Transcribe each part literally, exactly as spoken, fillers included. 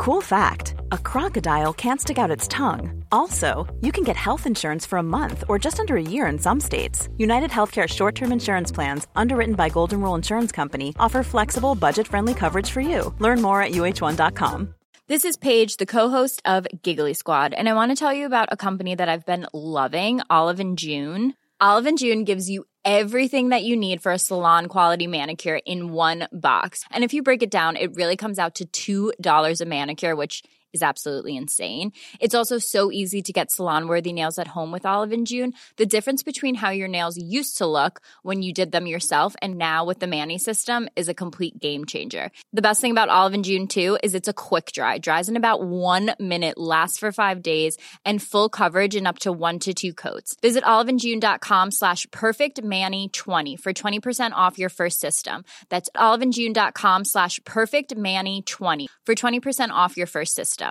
Cool fact, a crocodile can't stick out its tongue. Also, you can get health insurance for a month or just under a year in some states. United Healthcare short-term insurance plans, underwritten by Golden Rule Insurance Company, offer flexible, budget-friendly coverage for you. Learn more at U H one dot com. This is Paige, the co-host of Giggly Squad, and I want to tell you about a company that I've been loving, Olive and June. Olive and June gives you everything that you need for a salon-quality manicure in one box. And if you break it down, it really comes out to two dollars a manicure, which is absolutely insane. It's also so easy to get salon-worthy nails at home with Olive and June. The difference between how your nails used to look when you did them yourself and now with the Mani system is a complete game changer. The best thing about Olive and June, too, is it's a quick dry. Dries in about one minute, lasts for five days, and full coverage in up to one to two coats. Visit oliveandjune.com slash perfectmani20 for twenty percent off your first system. That's oliveandjune.com slash perfectmani20 for twenty percent off your first system.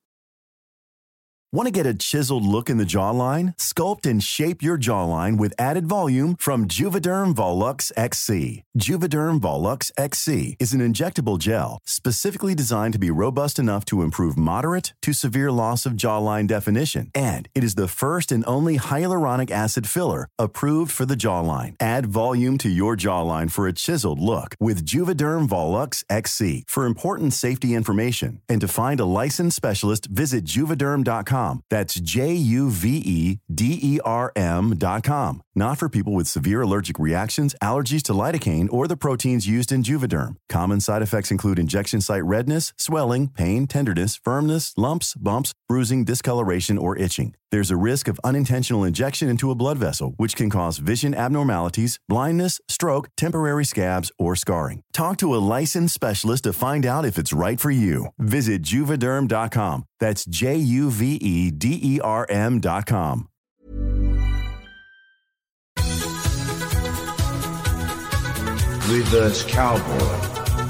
Want to get a chiseled look in the jawline? Sculpt and shape your jawline with added volume from Juvederm Volux X C. Juvederm Volux X C is an injectable gel specifically designed to be robust enough to improve moderate to severe loss of jawline definition. And it is the first and only hyaluronic acid filler approved for the jawline. Add volume to your jawline for a chiseled look with Juvederm Volux X C. For important safety information and to find a licensed specialist, visit juvederm dot com. That's J U V E D E R M dot com. Not for people with severe allergic reactions, allergies to lidocaine, or the proteins used in Juvederm. Common side effects include injection site redness, swelling, pain, tenderness, firmness, lumps, bumps, bruising, discoloration, or itching. There's a risk of unintentional injection into a blood vessel, which can cause vision abnormalities, blindness, stroke, temporary scabs, or scarring. Talk to a licensed specialist to find out if it's right for you. Visit Juvederm dot com. That's J U V E D E R M dot com. Reverse Cowboy.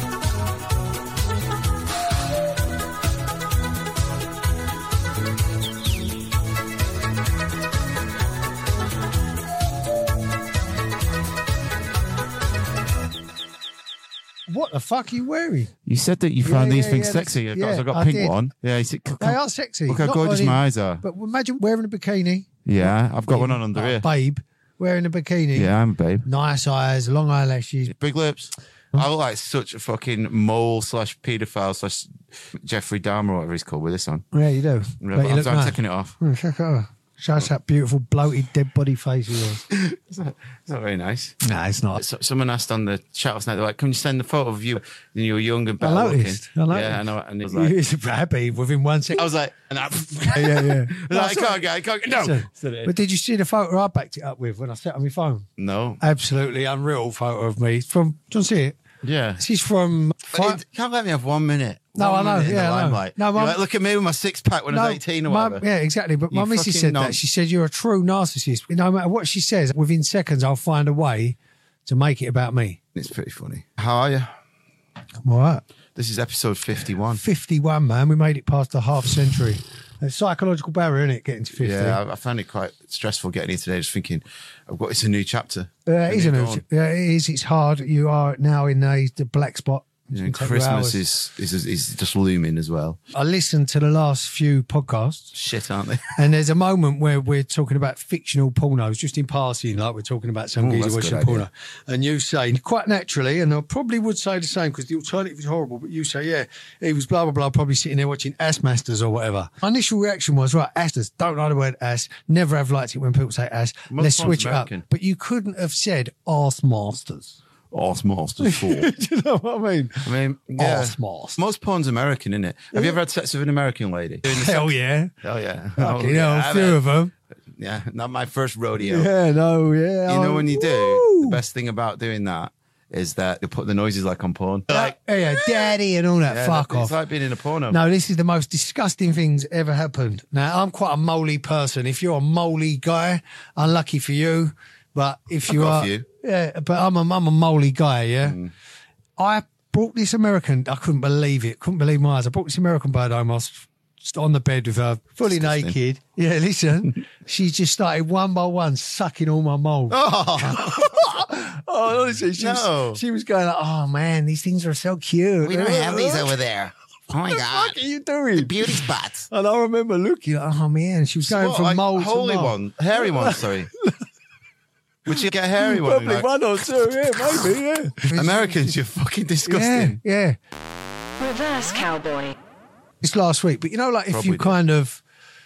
What the fuck are you wearing? You said that you found Yeah, these yeah, things yeah, sexy. that's- I've got, yeah, I've got I a pink did. one. Yeah, you said, They are sexy. Look how Not gorgeous only- my eyes are. But imagine wearing a bikini. Yeah, I've got Being- one on under oh, here. Babe, wearing a bikini. Yeah, I'm a babe. Nice eyes, long eyelashes. Big lips. I look like such a fucking mole slash paedophile slash Jeffrey Dahmer or whatever he's called with this on. Yeah, you do. Yeah, But but you I'm, look I'm nice. taking it off. Mm, check it out. Show us that beautiful, bloated, dead body face of yours. It's not, it's not very nice. No, it's not. So, someone asked on the chat last night, they're like, can you send a photo of you when you were young and I better noticed. looking? I noticed. Yeah, I know. And it was like, You're happy within one second. I was like, and I, yeah, yeah. No, I can't get, I can't get, no. So- but did you see the photo I backed it up with when I set on my phone? No. Absolutely unreal photo of me. It's from, do you want to see it? Yeah. This is from... But you can't let me have one minute. No, One I know, minute in the yeah, I know. limelight. No, You're Mum- like, look at me with my six pack when I was eighteen or my- whatever. Yeah, exactly. But You my missus fucking said non- that. She said, you're a true narcissist. No matter what she says, within seconds, I'll find a way to make it about me. It's pretty funny. How are you? I'm all right. This is episode fifty-one. fifty-one, man. We made it past the half century. It's a psychological barrier, isn't it, getting to fifty? Yeah, I, I found it quite stressful getting here today, just thinking, I've got, it's a new chapter. Uh, it is, And an- then gone. yeah, it is. It's hard. You are now in a, the black spot. You know, It's gonna take you Christmas hours. is, is is just looming as well. I listened to the last few podcasts. Shit, aren't they? And there's a moment where we're talking about fictional pornos, just in passing, like we're talking about some Ooh, geezer that's a watching good a porno. idea. And you say, quite naturally, and I probably would say the same because the alternative is horrible, but you say, yeah, he was blah, blah, blah, probably sitting there watching Ass Masters or whatever. My initial reaction was, right, Asters, don't like the word ass, never have liked it when people say ass, Most let's one's switch it American. up. But you couldn't have said Arse Masters. Arse Masters four. Do you know what I mean? I mean, yeah. Arse Masters. Most porn's American, isn't it? Have you ever had sex with an American lady? Doing the Hell sex- yeah. Oh, yeah. Fucking oh, hell, yeah, a few of them. Yeah, not my first rodeo. Yeah, no, yeah. You know oh, when you do, woo. the best thing about doing that is that they put the noises like on porn. Like, yeah, yeah, daddy and all that. yeah, Fuck it's off. like being in a porno. No, this is the most disgusting things ever happened. Now, I'm quite a moly person. If you're a moly guy, unlucky for you. But if I've you got a are, few. yeah, but I'm a, I'm a moly guy, yeah. Mm. I brought this American, I couldn't believe it. Couldn't believe my eyes. I brought this American bird home. I was just on the bed with her, fully Disgusting. naked. Yeah, listen, she just started one by one sucking all my moles. Oh, Oh, honestly, she, No. was, she was going like, oh man, these things are so cute. there. Oh my what God. the fuck are you doing? Beauty spots. And I remember looking like, oh man, she was going What, from like mole holy to mole. one, hairy one. Sorry. Would you get a hairy one? Probably Like, one or two, yeah, maybe, yeah. Americans, you're fucking Yeah, disgusting. yeah. Reverse cowboy. It's last week, but you know, like if Probably you did. kind of,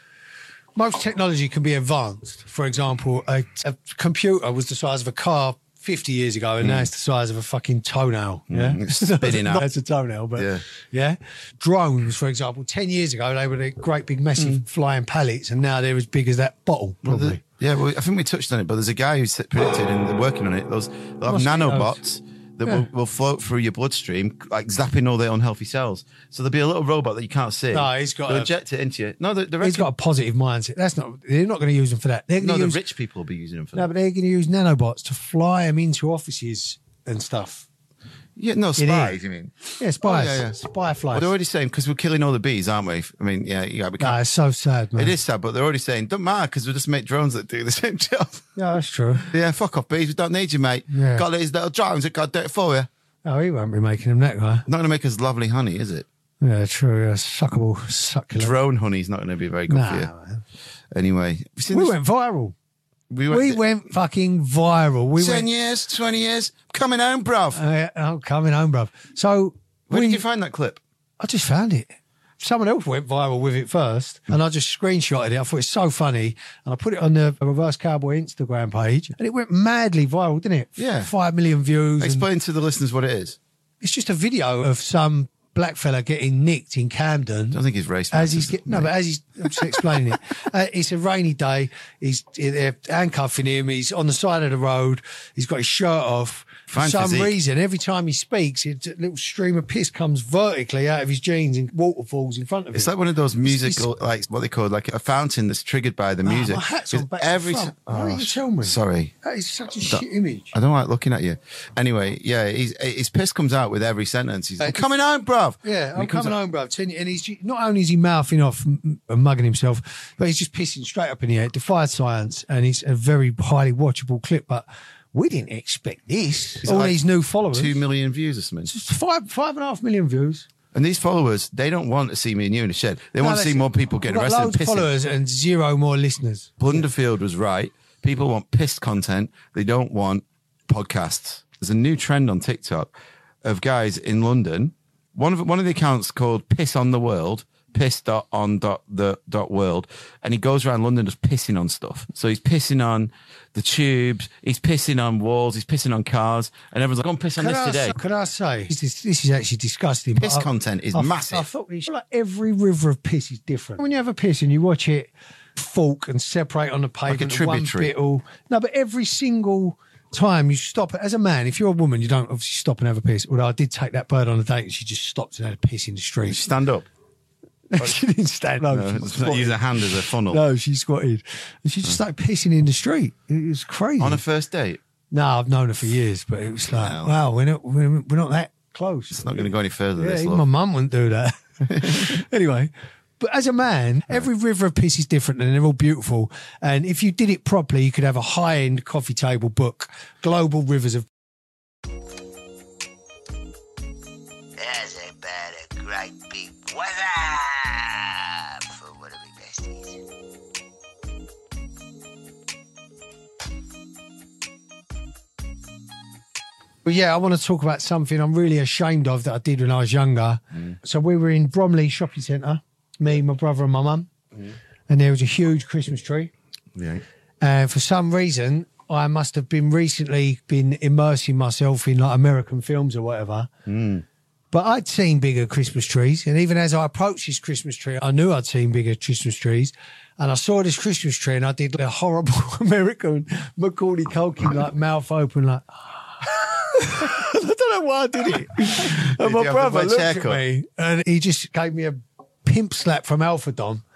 most technology can be advanced. For example, a, a computer was the size of a car fifty years ago, and now it's the size of a fucking toenail. Yeah, Mm, it's spinning out. That's a toenail, but Yeah. yeah. Drones, for example, ten years ago they were the great big massive flying pallets, and now they're as big as that bottle. Well, Probably. the- yeah, well, I think we touched on it, but there's a guy who's predicted and they're working on it. Those they'll have Must be nanobots that Yeah. will, will float through your bloodstream, like zapping all the unhealthy cells. So there'll be a little robot that you can't see. No, he's got They'll a- inject it into you. No, the, the He's got a positive mindset. That's not. They're not going to use them for that. They're no, going to the use. rich people will be using them for No, that. but they're going to use nanobots to fly them into offices and stuff. Yeah, no, here. spies, you mean? Yeah, spies. Oh, yeah, yeah. Spy Well, flies. they're already saying, because we're killing all the bees, aren't we? I mean, yeah, yeah, we No, can't. it's so sad, man. It is sad, but they're already saying, don't matter, because we'll just make drones that do the same job. Yeah, that's true. Yeah, fuck off, bees. We don't need you, mate. Yeah. Got these little drones that got do it for you. Oh, he won't be making them that guy. Not going to make us lovely honey, is it? Yeah, true. Yeah, suckable, succulent. Drone honey's not going to be very good Nah, for you. man. Anyway, have you seen We this- went viral. we went, We went fucking viral. We ten went. years, twenty years, coming home, bruv. Uh, I'm coming home, bruv. So Where we, did you find that clip? I just found it. Someone else went viral with it first, and I just screenshotted it. I thought it's so funny, and I put it on the Reverse Cowboy Instagram page, and it went madly viral, didn't it? Yeah. Five million views. and Explain to the listeners what it is. It's just a video of some black fella getting nicked in Camden. I don't think he's race As he's racist, get, no, mate. but as he's I'm just explaining it, uh, it's a rainy day. He's they're handcuffing him. He's on the side of the road. He's got his shirt off. For Fine some physique. reason, every time he speaks, it, a little stream of piss comes vertically out of his jeans and waterfalls in front of It's him. like one of those musical, like what they call like a fountain that's triggered by the Ah, music. my hat's on Because back to every front. ti- Why don't Oh, you tell me? Sorry. That is such a Don't- shit image. I don't like looking at you. Anyway, yeah, he's, his piss comes out with every sentence. He's like, coming home, bruv. Yeah, And I'm he comes coming out- home, bruv. Ten- And he's not only is he mouthing off m- and mugging himself, but he's just pissing straight up in the air. It defies science, and it's a very highly watchable clip. But we didn't expect this. It's All like these new followers. Two million views or something. Just five, five and a half million views. And these followers, they don't want to see me and you in a shed. They want to No, see that's- more people getting We've got arrested loads and of pissing. followers and zero more listeners. Blunderfield was right. People want pissed content. They don't want podcasts. There's a new trend on TikTok of guys in London. One of one of the accounts called Piss on the World, piss dot on dot the dot world, and he goes around London just pissing on stuff. So he's pissing on the tubes, he's pissing on walls, he's pissing on cars, and everyone's like, "Go and piss on Can this I, today." say- can I say this is, this is actually disgusting? Piss but I- content is I, massive. I thought we should, like every river of piss is different. When you have a piss and you watch it fork and separate on the pavement, Like a one tributary. bit all no, but every single time you stop as a man, if you're a woman, you don't obviously stop and have a piss. Although I did take that bird on a date and she just stopped and had a piss in the street. Stand up. She didn't stand. No, No, she it's not squatted. use a hand as a funnel. No, she squatted. And she just started pissing in the street. It was crazy. On a first date, no, I've known her for years, but it was like, Wow. wow, we're not, we're, we're not that close. it's not going to go any further. Yeah, this even love. my mum wouldn't do that. Anyway, but as a man, every river of piss is different and they're all beautiful. And if you did it properly, you could have a high-end coffee table book, Global Rivers of... There's about a great big weather for one of my besties. But yeah, I want to talk about something I'm really ashamed of that I did when I was younger. So we were in Bromley Shopping Centre, me, my brother and my mum, and there was a huge Christmas tree. Yeah. And for some reason, I must have been recently been immersing myself in like American films or whatever. But I'd seen bigger Christmas trees. And even as I approached this Christmas tree, I knew I'd seen bigger Christmas trees. And I saw this Christmas tree and I did a horrible American Macaulay Culkin, like mouth open, like... I don't know why I did it. And Did my you have the brother wedge looked haircut? at me and he just gave me a pimp slap from Alpha Dom.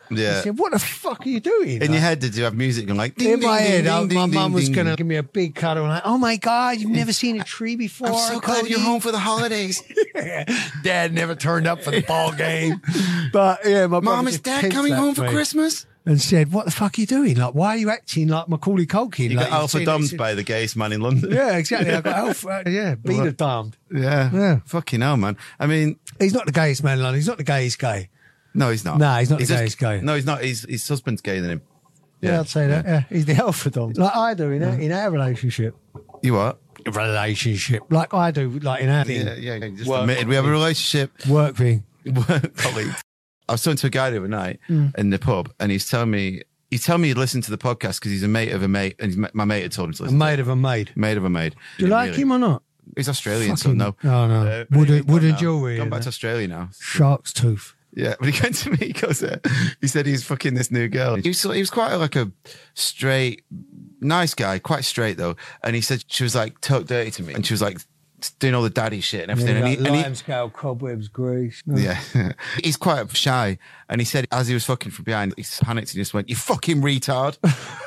Yeah. I said, what the fuck are you doing? In Like, your head, did you have music going like, ding, in ding, my ding, head, ding, I- ding, my ding, mum was ding, going to ding. give me a big cuddle and like, oh my God, you've never seen a tree before. I'm so glad Cody." you're home for the holidays. Dad never turned up for the ball game. But yeah, my brother Mom, is just Dad pinched coming that home for me Christmas? and said, what the fuck are you doing? Like, why are you acting like Macaulay Culkin? You like, got alpha seen it- domed by the gayest man in London. Yeah, exactly. I got alpha. Yeah, beta domed. Yeah. Yeah. Fucking hell, man. I mean, He's not the gayest man in London. He's not the gayest gay. no, he's not. Nah, he's not the just- gayest guy. No, he's not. He's, his husband's gayer than him. Yeah, I'd say that. Yeah, he's the alpha dom. Like I do in our, in our relationship. You what? Relationship. Like I do, like in our thing. Yeah, yeah. yeah. Just Work admitted we have a relationship. Work thing. Work colleagues. I was talking to a guy the other night Mm. in the pub, and he's telling me he's telling me he listened to the podcast because he's a mate of a mate, and he's, my mate had told him to A listen. maid of a maid. to it. Mate of a maid. Do you like Really. him or not? He's Australian, Fucking- so no. Oh, no. Uh, but Wooden- he's gone wooden now. jewellery Gone and back that. to Australia now. Shark's tooth. Yeah, but he came to me because uh, he said he's fucking this new girl. He was, he was quite like a straight, nice guy, quite straight though. And he said she was like talk dirty to me, and she was like doing all the daddy shit and everything. Yeah, and like he, and he- lime scale, cobwebs, grease. No. yeah, he's quite shy. And he said as he was fucking from behind, he panicked and just went, "You fucking retard!"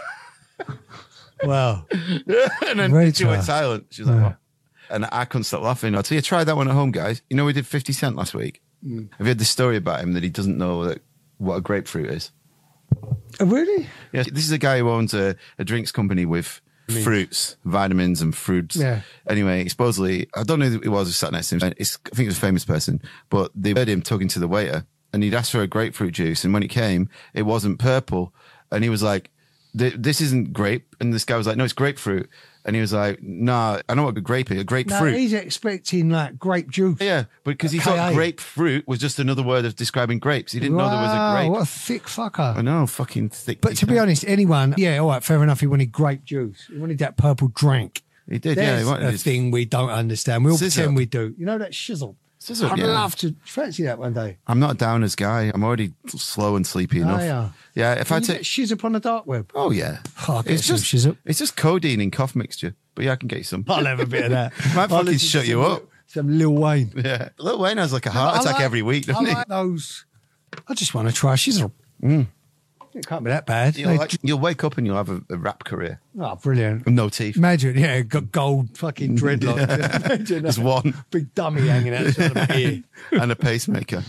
Wow. and then Retard. she went silent. She was like, Yeah. "What?" And I couldn't stop laughing. I'll tell you, try that one at home, guys. You know, we did fifty Cent last week. Mm. Have you heard this story about him that he doesn't know that, what a grapefruit is? Oh, really? Yeah, this is a guy who owns a, a drinks company with fruits, vitamins, and fruits. Yeah. Anyway, supposedly, I don't know who it was who sat next to him. It's, I think it was a famous person, but they heard him talking to the waiter, and he'd asked for a grapefruit juice, and when it came, it wasn't purple, and he was like, "Th- "This isn't grape," and this guy was like, "No, it's grapefruit," and he was like, "Nah, I know what a grape is, a No, grapefruit." he's expecting like grape juice. Yeah, because he K thought A. grapefruit was just another word of describing grapes. He didn't know there was a Wow, grape. what a thick fucker. I know, fucking thick. But to be honest, anyone, yeah, all right, fair enough. He wanted grape juice. He wanted that purple drink. he did. Yeah, There's he wanted a his- thing we don't understand. We all Scissor. pretend we do. You know that shizzle? Scissor, I'd yeah. love to fancy that one day. I'm not a downers guy. I'm already slow and sleepy enough. Oh, yeah. Yeah, if Can I you take, get shiz up on the dark web? oh yeah, Oh, I'll get it's some just shiz up. it's just codeine and cough mixture. But yeah, I can get you some. I'll have a bit of that. Might I'll fucking listen to shut you some- up. Some Lil Wayne. Yeah, Lil Wayne has like a heart I attack like- every week, I doesn't like those. I just want to try shizzle. It can't be that bad. he? You'll, They- like, you'll wake up and you'll have a, a rap career. oh, brilliant. With no teeth. Imagine, yeah, got gold fucking dreadlocks. Imagine Just that one. big dummy hanging out the side of my ear. And a pacemaker.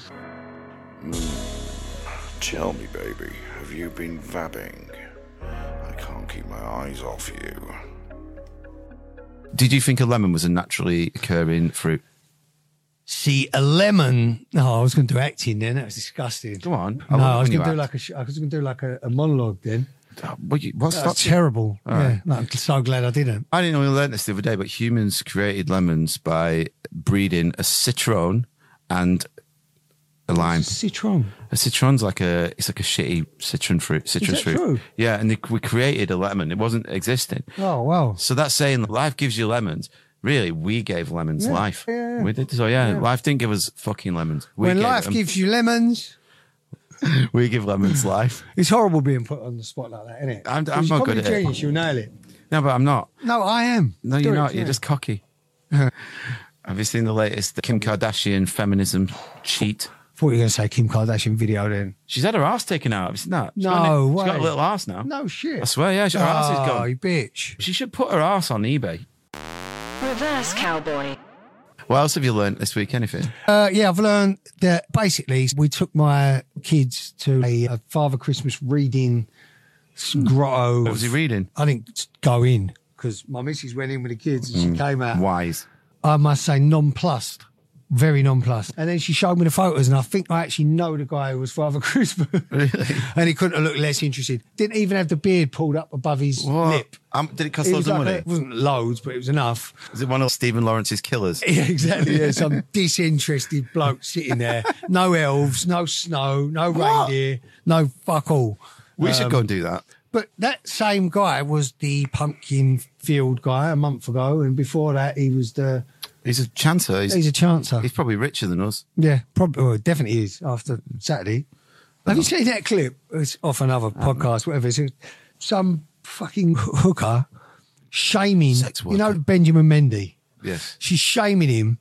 Tell me, baby, have you been vabbing? I can't keep my eyes off you. Did you think a lemon was a naturally occurring fruit? See, a lemon. No, I was going to do acting then. That was disgusting. Go on. No, love I was when you going to do act. like a. sh- I was going to do like a, a monologue then. What you, what's That's that? terrible. All yeah, right. no, I'm so glad I didn't. I didn't know we learned this the other day, but humans created lemons by breeding a citron and a lime. Citron. A citron's like a it's like a shitty citron fruit, citrus that fruit. true? Yeah, and they, we created a lemon. It wasn't existing. Oh wow. So that's saying life gives you lemons. Really, we gave lemons Yeah, life. yeah, yeah. We did. So yeah, Yeah. life didn't give us fucking lemons. We When gave life them- gives you lemons, we give lemons life. it's horrible being put on the spot like that, isn't it? I'm- 'Cause I'm you're not probably good at it. genius, you'll nail it. No, but I'm not. No, I am. No, Do you're it, not. yeah. You're just cocky. Have you seen the latest Kim Kardashian feminism cheat? Thought you were going to say Kim Kardashian video then. She's had her ass taken out. Have you seen that? She's No got an- way. She's got a little ass now. No shit. I swear, yeah, she- her ass is Oh, gone. you bitch. She should put her ass on eBay. Reverse cowboy. What else have you learnt this week? Anything? Uh, yeah, I've learned that basically we took my kids to a, a Father Christmas reading grotto. What was he reading? I didn't go in because my missus went in with the kids and she came out. Wise. I must say, nonplussed. Very nonplussed. And then she showed me the photos, and I think I actually know the guy who was Father Christmas. Really? And he couldn't have looked less interested. Didn't even have the beard pulled up above his What? lip. Um, did it cost It loads was of like money? a- it wasn't loads, but it was enough. Was it one of Stephen Lawrence's killers? Yeah, exactly. Yeah, some disinterested bloke sitting there. No elves, no snow, no What? reindeer, no fuck all. We should go and do that. But that same guy was the pumpkin field guy a month ago, and before that he was the. He's a chancer. He's, He's a chancer. he's probably richer than us. Yeah, probably. Well, definitely is after Saturday. Have you seen that clip? It's off another podcast, whatever. It's some fucking hooker shaming. Sex You know worker. Benjamin Mendy. Yes. She's shaming him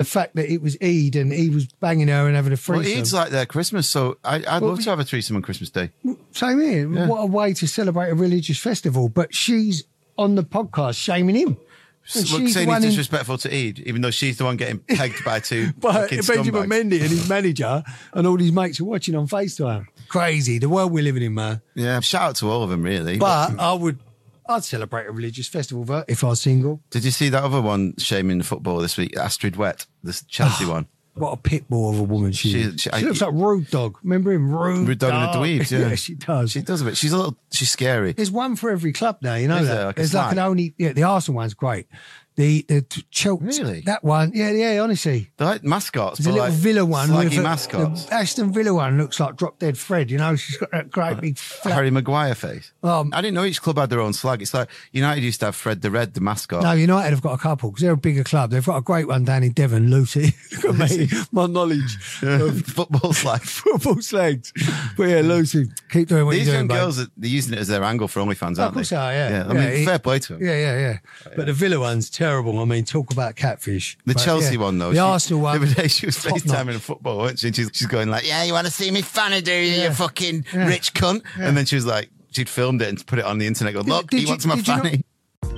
The fact that it was Eid and he was banging her and having a Well, threesome. Eid's like their Christmas, so I, I'd Well, love to have a threesome on Christmas Day. Same here. Yeah. What a way to celebrate a religious festival. But she's on the podcast shaming him. And Look, she's saying the one he's in- disrespectful to Eid, even though she's the one getting pegged by two But fucking Benjamin scumbags. Mendy and his manager and all his mates are watching on FaceTime. Crazy. The world we're living in, man. Yeah, shout out to all of them, really. But I would, I'd celebrate a religious festival ver- if I was single. Did you see that other one shaming the football this week? Astrid Wett, the Chelsea one. What a pit bull of a woman she, She- is. she- She, I- looks like Rude Dog. Remember him? Rude, Rude Dog and the Dweebs, yeah. yeah, she does. She does a bit. She's a little, she's scary. There's one for every club now, you know Is that. there? Like a There's like slag? an only, yeah, the Arsenal one's great. The the Chelsea, Really? that one, yeah, yeah, honestly. They're like mascots. There's a but little like Villa one. Slaggy with a- mascots. The Aston Villa one looks like Drop Dead Fred, you know? She's got that great big flat. Harry Maguire face. Um, I didn't know each club had their own slag. It's like United used to have Fred the Red, the mascot. No, United have got a couple because they're a bigger club. They've got a great one down in Devon, Lucy. Look at me, my knowledge of Football slag. football slags. But yeah, Lucy, keep doing what These you're young doing, girls, are, they're using it as their angle for OnlyFans, Oh, aren't of course they? they are, yeah. I Yeah, mean, he- fair play to them. Yeah, yeah, yeah. But the Villa one's terrible. I mean, talk about catfish. The But, Chelsea yeah. one, though. The she, Arsenal one. The other day she was top FaceTiming notch. in football, wasn't she? And she's, she's going like, yeah, you want to see me funny, do you, Yeah. you fucking Yeah. rich cunt? And then she was like, she'd filmed it and put it on the internet going, look, Did he you- wants my did you not- fanny.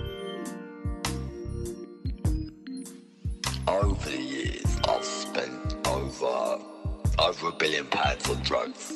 Over the years, I've spent over over a billion pounds on drugs.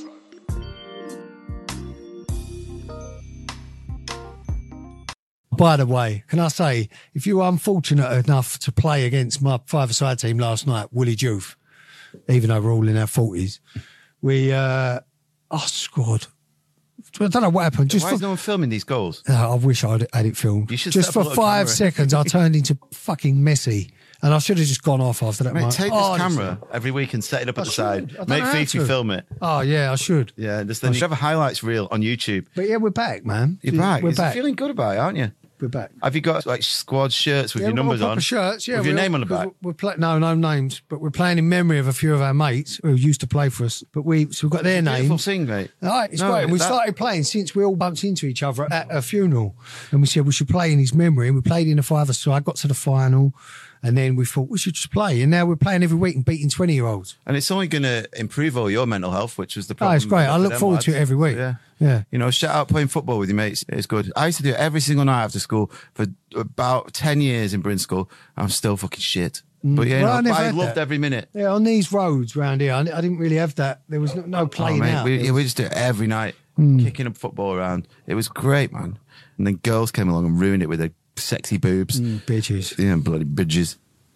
By the way, can I say, if you were unfortunate enough to play against my five-a-side team last night, Woolly Juve, even though we're all in our forties, we, uh, I scored. I don't know what happened. Just Why for, is no one filming these goals? Uh, I wish I'd had it filmed. You should Just set for up a little five camera. seconds, I turned into fucking Messi. And I should have just gone off after that. Mate, mate. take this Oh, camera every week and set it up I at the should. side. I don't Make know how Fifi to. film it. Oh, yeah, I should. Yeah, just then you should have a highlights reel on YouTube. But yeah, we're back, man. You're back. We're You're back. feeling good about it, aren't you? We're back. Have you got like squad shirts with Yeah, your we've got numbers proper on? shirts, yeah. With your we're- name on the back? We're play- no, no names, but we're playing in memory of a few of our mates who used to play for us. But we, so we've got their Beautiful names. thing, mate. All right, it's No, great. And we that- started playing since we all bumped into each other at a funeral. And we said we should play in his memory. And we played in the five-a-side, got to the final. And then we thought we should just play. And now we're playing every week and beating twenty-year-olds. And it's only going to improve all your mental health, which was the Oh, problem. it's great. I for look them forward lads. to it every week. Yeah. Yeah. You know, shout out playing football with your mates. It's good. I used to do it every single night after school for about ten years in Bryn School. I'm still fucking shit. But yeah, Well, I you know, never I had loved that. every minute. Yeah, on these roads round here, I, I didn't really have that. There was no, no Oh, playing mate, out. we, There yeah, we was- just do it every night, Hmm. kicking up football around. It was great, man. And then girls came along and ruined it with their sexy boobs. Mm, bitches. Yeah, bloody bitches.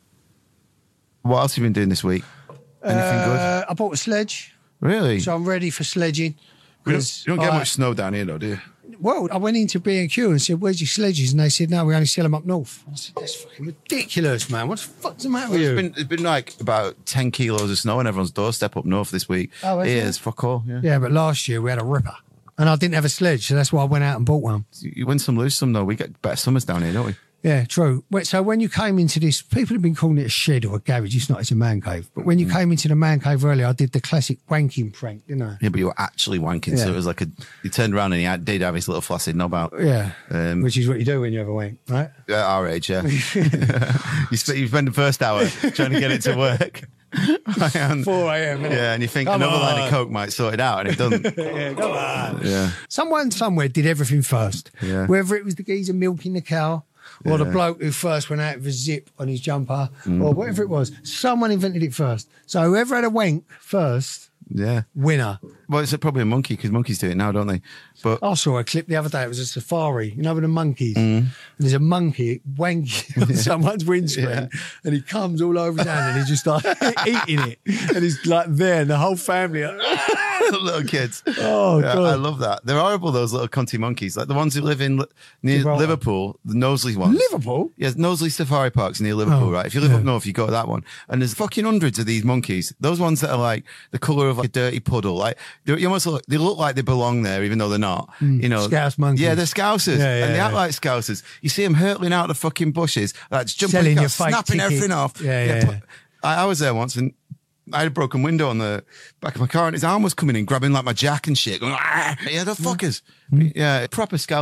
What else have you been doing this week? Anything Uh, I bought a sledge, good? Really? so I'm ready for sledging. You 'Cause don't, you don't get I- much snow down here, though, do you? Well, I went into B and Q and said, "Where's your sledges?" And they said, "No, we only sell them up north." I said, "That's fucking ridiculous, man. What the fuck's the matter with It's you?" been, it's been like about ten kilos of snow on everyone's doorstep up north this week. Oh, has it it? is, fuck all. Yeah. Yeah, but last year we had a ripper, and I didn't have a sledge, so that's why I went out and bought one. You win some, lose some, though. We get better summers down here, don't we? Yeah, true. Wait, so when you came into this, people have been calling it a shed or a garage. It's not. It's a man cave. But when you Mm. came into the man cave earlier, I did the classic wanking prank, didn't I? Yeah, but you were actually wanking, so Yeah. it was like a. You turned around and he had, did have his little flaccid knob out. Yeah, Um, which is what you do when you have a wank, right? At our age, yeah. you, sp- you spend the first hour trying to get it to work. And- four a.m. innit? Yeah, and you think Come another line on. of coke might sort it out, and it doesn't. Yeah, come on. Yeah. Someone somewhere did everything first. Yeah. Whether it was the geezer milking the cow or the Yeah. bloke who first went out with a zip on his jumper Mm. or whatever it was. Someone invented it first. So whoever had a wank first, Yeah. winner. Well, it's probably a monkey because monkeys do it now, don't they? But I saw a clip the other day. It was a safari, you know, with the monkeys. Mm. And there's a monkey wanking on someone's windscreen, Yeah. and he comes all over his hand, and he's just like eating it, and he's like there, and the whole family. Are, little kids. Oh, yeah, God. I love that. They're horrible, those little cunty monkeys. Like the ones who live in li- near Gibraltar. Liverpool, the Knowsley ones. Liverpool? Yes, Knowsley Safari Park's near Liverpool, Oh, right? If you live yeah. up north, you go to that one. And there's fucking hundreds of these monkeys. Those ones that are like the colour of like a dirty puddle. Like they you almost look, they look like they belong there, even though they're not. You know, Scouse monkeys. Yeah, they're Scousers. Yeah, yeah, and they act yeah. like Scousers. You see them hurtling out the fucking bushes, like just jumping, Selling out, your fake snapping ticket. everything off. Yeah, yeah, but yeah. I, I was there once and I had a broken window on the back of my car and his arm was coming in, grabbing like my jack and shit. Going, "Ah!" Yeah, the fuckers. Mm. Yeah, proper scallies.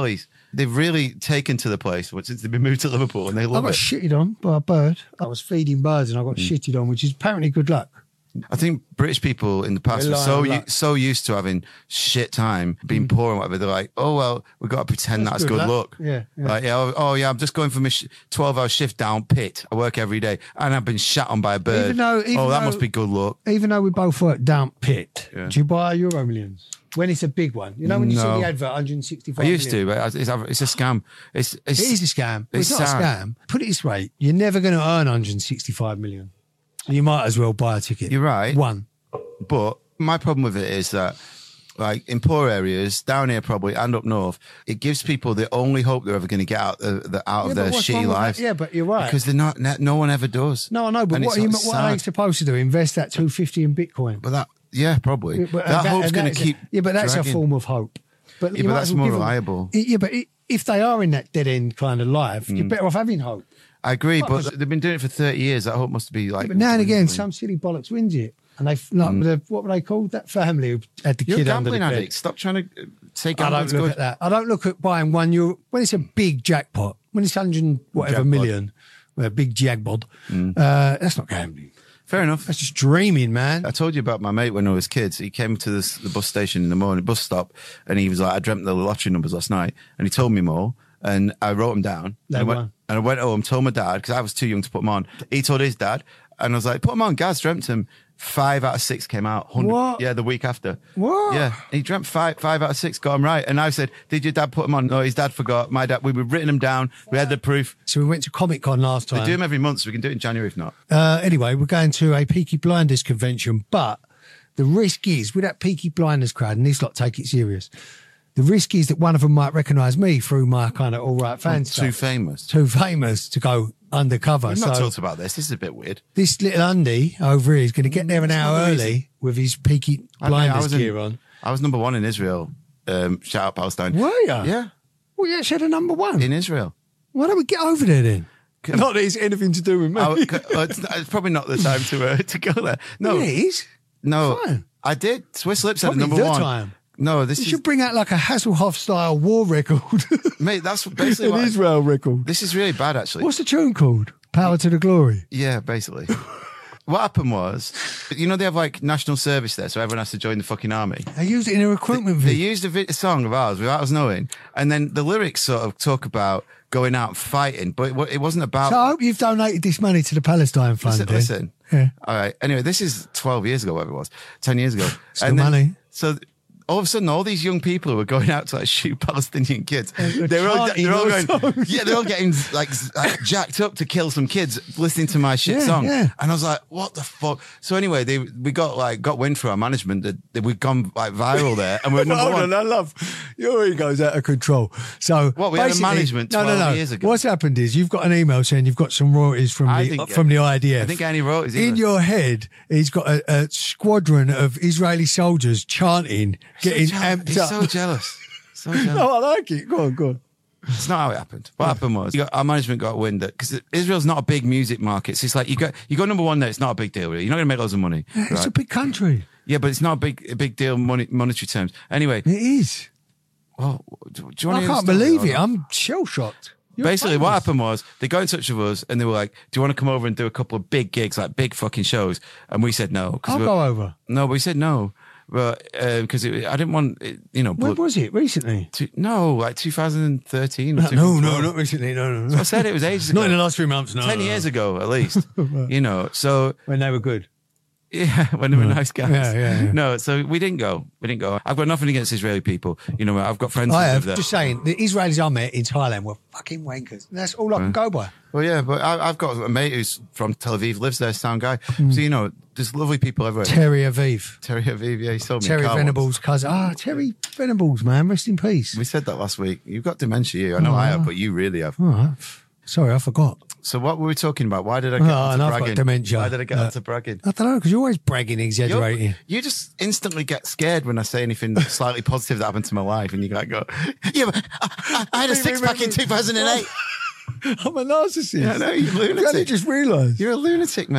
They've really taken to the place since they've been moved to Liverpool, and they I love got it. shitted on by a bird. I was feeding birds and I got Mm. shitted on, which is apparently good luck. I think British people in the past were Rely so on u- luck. so used to having shit time, being poor and whatever. They're like, oh well, we've got to pretend That's that's, good good luck. luck. Yeah, yeah. Like, yeah, oh, oh, yeah, I'm just going from a sh- twelve-hour shift down pit. I work every day, and I've been shot on by a bird. Even though- even oh, that though- must be good luck. Even though we both work down pit, Yeah. do you buy Euro Millions? When it's a big one. You know when you see No. the advert, one hundred sixty-five I used million? to, but it's, it's a scam. It's, it's It is a scam. Well, it's, It's not sad. a scam. Put it this way, you're never going to earn one hundred sixty-five million. So you might as well buy a ticket. You're right. One. But my problem with it is that, like in poor areas, down here probably, and up north, it gives people the only hope they're ever going to get out, uh, the, out Yeah, of but their what's wrong shitty with that? lives. Yeah, but you're right. Because they're not, no one ever does. No, I know, but And what, it's are, you, like what are they sad. supposed to do? Invest that two hundred fifty in Bitcoin? But that, yeah, probably. Yeah, but that and hope's and going that's to a- keep. Yeah, but that's dragging. a form of hope. But Yeah, you but might that's as well more give them- reliable. Yeah, but i- if they are in that dead end kind of life, you're Mm. better off having hope. I agree, What was but they've been doing it for thirty years. That hope must be like. But now and again, dwindling. some silly bollocks wins it. And they, like, the, what were they called? That family who had the You're a kid under the gambling bed. addict. Stop trying to uh, say I gambling's don't look good. at that. I don't look at buying one euro when it's a big jackpot. When it's hundred and whatever Jackpot. million, a big jackpot. Uh, that's not gambling. Fair enough. That's just dreaming, man. I told you about my mate when I was kids. He came to this, the bus station in the morning, bus stop, and he was like, I dreamt the lottery numbers last night. And he told me more, and I wrote them down. They and, I went, won. and I went home, told my dad, because I was too young to put them on. He told his dad, and I was like, put them on. Gaz dreamt them. Five out of six came out. one hundred What? Yeah, the week after. What? Yeah, he dreamt five, five out of six, got them right. And I said, did your dad put them on? No, his dad forgot. My dad, we were written them down. We had the proof. So we went to Comic Con last We time. do them every month, so we can do it in January if not. Uh, anyway, we're going to a Peaky Blinders convention, but the risk is with that Peaky Blinders crowd, and these lot take it serious. The risk is that one of them might recognise me through my kind of all right fan I'm stuff. too famous. Too famous to go undercover. We've not so talked about this. This is a bit weird. this little Andy over here is going to get there an It's hour not the reason. early with his Peaky I mean, Blinders I was in- gear on. I was number one in Israel. Um, shout out Palestine. Were you? Yeah, Well, yeah, said a number one. in Israel. Why don't we get over there then? Can- Not that it's anything to do with me. I, well, it's, it's probably not the time to uh, to go there. No, Yeah, it is. no, Fine. I did. Swiss Lips had Probably number the one. time. No, this You is should bring out like a Hasselhoff style war record. mate. That's basically An what I- Israel record. this is really bad, actually. What's the tune called? Power to the Glory. Yeah, basically. What happened was, you know, they have like national service there, so everyone has to join the fucking army. They used it in a recruitment They video. used a, vi- a song of ours without us knowing, and then the lyrics sort of talk about going out and fighting, but it, wa- it wasn't about. So I hope you've donated this money to the Palestine Fund. Listen, then. listen. Yeah. All right. Anyway, this is twelve years ago, whatever it was, ten years ago. Still money. So all of a sudden, all these young people who are going out to like shoot Palestinian kids, they're they're all, chanting they're all those going, songs. yeah, they're all getting like, z- like jacked up to kill some kids listening to my shit Yeah, song. yeah. And I was like, what the fuck? So anyway, they we got like got wind through our management that, that we'd gone like viral there, and we're number Hold one. on, I love your ego's out of control. So What, we had a basically- management no, no, twelve no. years ago? What's happened is you've got an email saying you've got some royalties from I the didn't get from it. the I D F. I think Annie wrote his In email. your head, he's got a, a squadron of Israeli soldiers chanting, getting so jealous. amped He's up. so jealous. So jealous. Oh, I like it. Go on, go on. It's not how it happened. What happened was you got, our management got wind that because Israel's not a big music market. So it's like you got you got number one there. It's not a big deal. Really. You're not going to make loads of money. It's right? a big country. Yeah, but it's not a big a big deal money, monetary terms. Anyway, It is. well, do, do you want I to can't believe it. I'm shell shocked. Basically, what happened was they got in touch with us and they were like, "Do you want to come over and do a couple of big gigs, like big fucking shows?" And we said no. 'cause I'll we- go over. No, we said no, but because I didn't want, it, you know, When blood, was it? Recently? to, no, like two thousand thirteen. Or No, no, twenty twelve. not recently. No, no, no. I said it was ages ago. Not in the last three months. No, ten no, years no. ago at least. You know, so when they were good. yeah, when they were nice guys. Yeah, yeah, yeah. No, so we didn't go. We didn't go. I've got nothing against Israeli people. You know, I've got friends I who live have. there. Just saying, the Israelis I met in Thailand were fucking wankers. That's all I can go by. Well, yeah, but I, I've got a mate who's from Tel Aviv, lives there, sound guy. Hmm. So, you know, there's lovely people everywhere. Terry Aviv. Terry Aviv, yeah, he sold me a Terry car once. Venables' cousin. Ah, Terry Venables, man. Rest in peace. We said that last week. You've got dementia, you. I know I have, but you really have. All right. Sorry, I forgot. So what were we talking about? Why did I get Oh, onto and I've got bragging? dementia. Why did I get Uh, onto bragging? I don't know, because you're always bragging, You're- exaggerating. You just instantly get scared when I say anything slightly positive that happened to my life, and you like go, "Yeah, but I, I, I had a six pack in two thousand eight." I'm a narcissist. Yeah, I know, you're a I only lunatic. just realised. You're a lunatic, mate.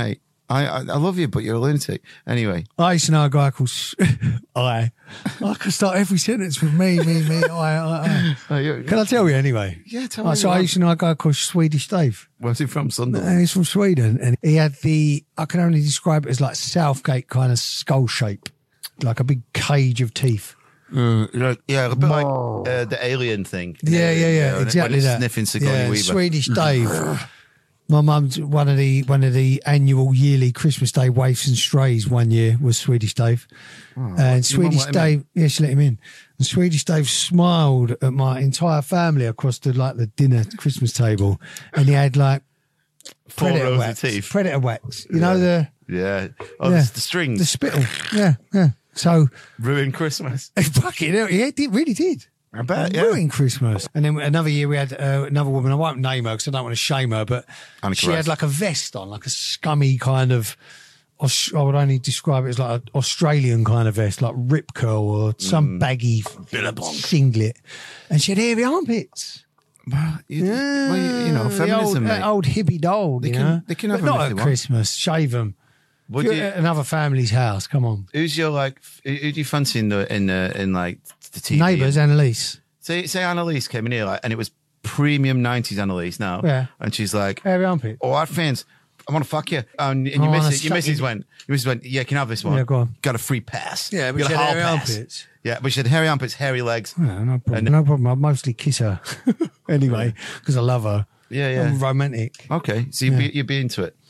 I, I I love you, but you're a lunatic. Anyway. I used to know a guy called I. I could start every sentence with me, me, me, I, I, I. Oh, you're, Can I tell you anyway? Yeah, tell Oh, me. so I used to know a guy called Swedish Dave. Where's he from? Sunderland? And he's from Sweden, and he had the, I can only describe it as like Southgate kind of skull shape, like a big cage of teeth. Mm, you know, yeah, a bit like uh, the alien thing. Yeah, yeah, yeah, when it- exactly when it's that. Sniffing Sigourney yeah, Weaver. Swedish Dave. My mum's one of the one of the annual yearly Christmas Day waifs and strays one year was Swedish Dave, Oh, and your mum Swedish let him Dave, yeah, she let him in. And Swedish Dave smiled at my entire family across the like the dinner Christmas table, and he had like Four predator rows of wax, teeth. predator wax. You know the Yeah. Oh, yeah, the, the strings. the spittle. Yeah, yeah. So Ruined Christmas. fucking hell, he did, really did. I bet, yeah. Ruined Christmas. And then another year we had uh, another woman, I won't name her because I don't want to shame her, but Annika she Rice. had like a vest on, like a scummy kind of, Aus- I would only describe it as like an Australian kind of vest, like Rip Curl or some Mm. baggy singlet. And she had hairy armpits. Well, you, well, you, you know, Mm, feminism, the old, mate. that old hippie dog, They you can- know? they can But have 'em not if at they want. Christmas, shave them. Would you, At another family's house, come on. who's your like? Who who do you fancy in the in uh, in like the T V? Neighbours, Annalise. Say say Annalise came in here like, and it was premium nineties Annalise now. Yeah. And she's like, Hairy armpit. "Oh, our fans, I want to fuck you." And, and your Oh, missus, that's your missus sucky. went, your missus went, "Yeah, you can have this one. Yeah, go on. Got a free pass. Yeah, but You got she a had hall hairy pass." armpits. Yeah, but she had hairy armpits, hairy legs. Yeah, no problem. And- no problem. I'd mostly kiss her anyway because I love her. Yeah, yeah. I'm romantic. Okay, so you'd, be, you'd be into it.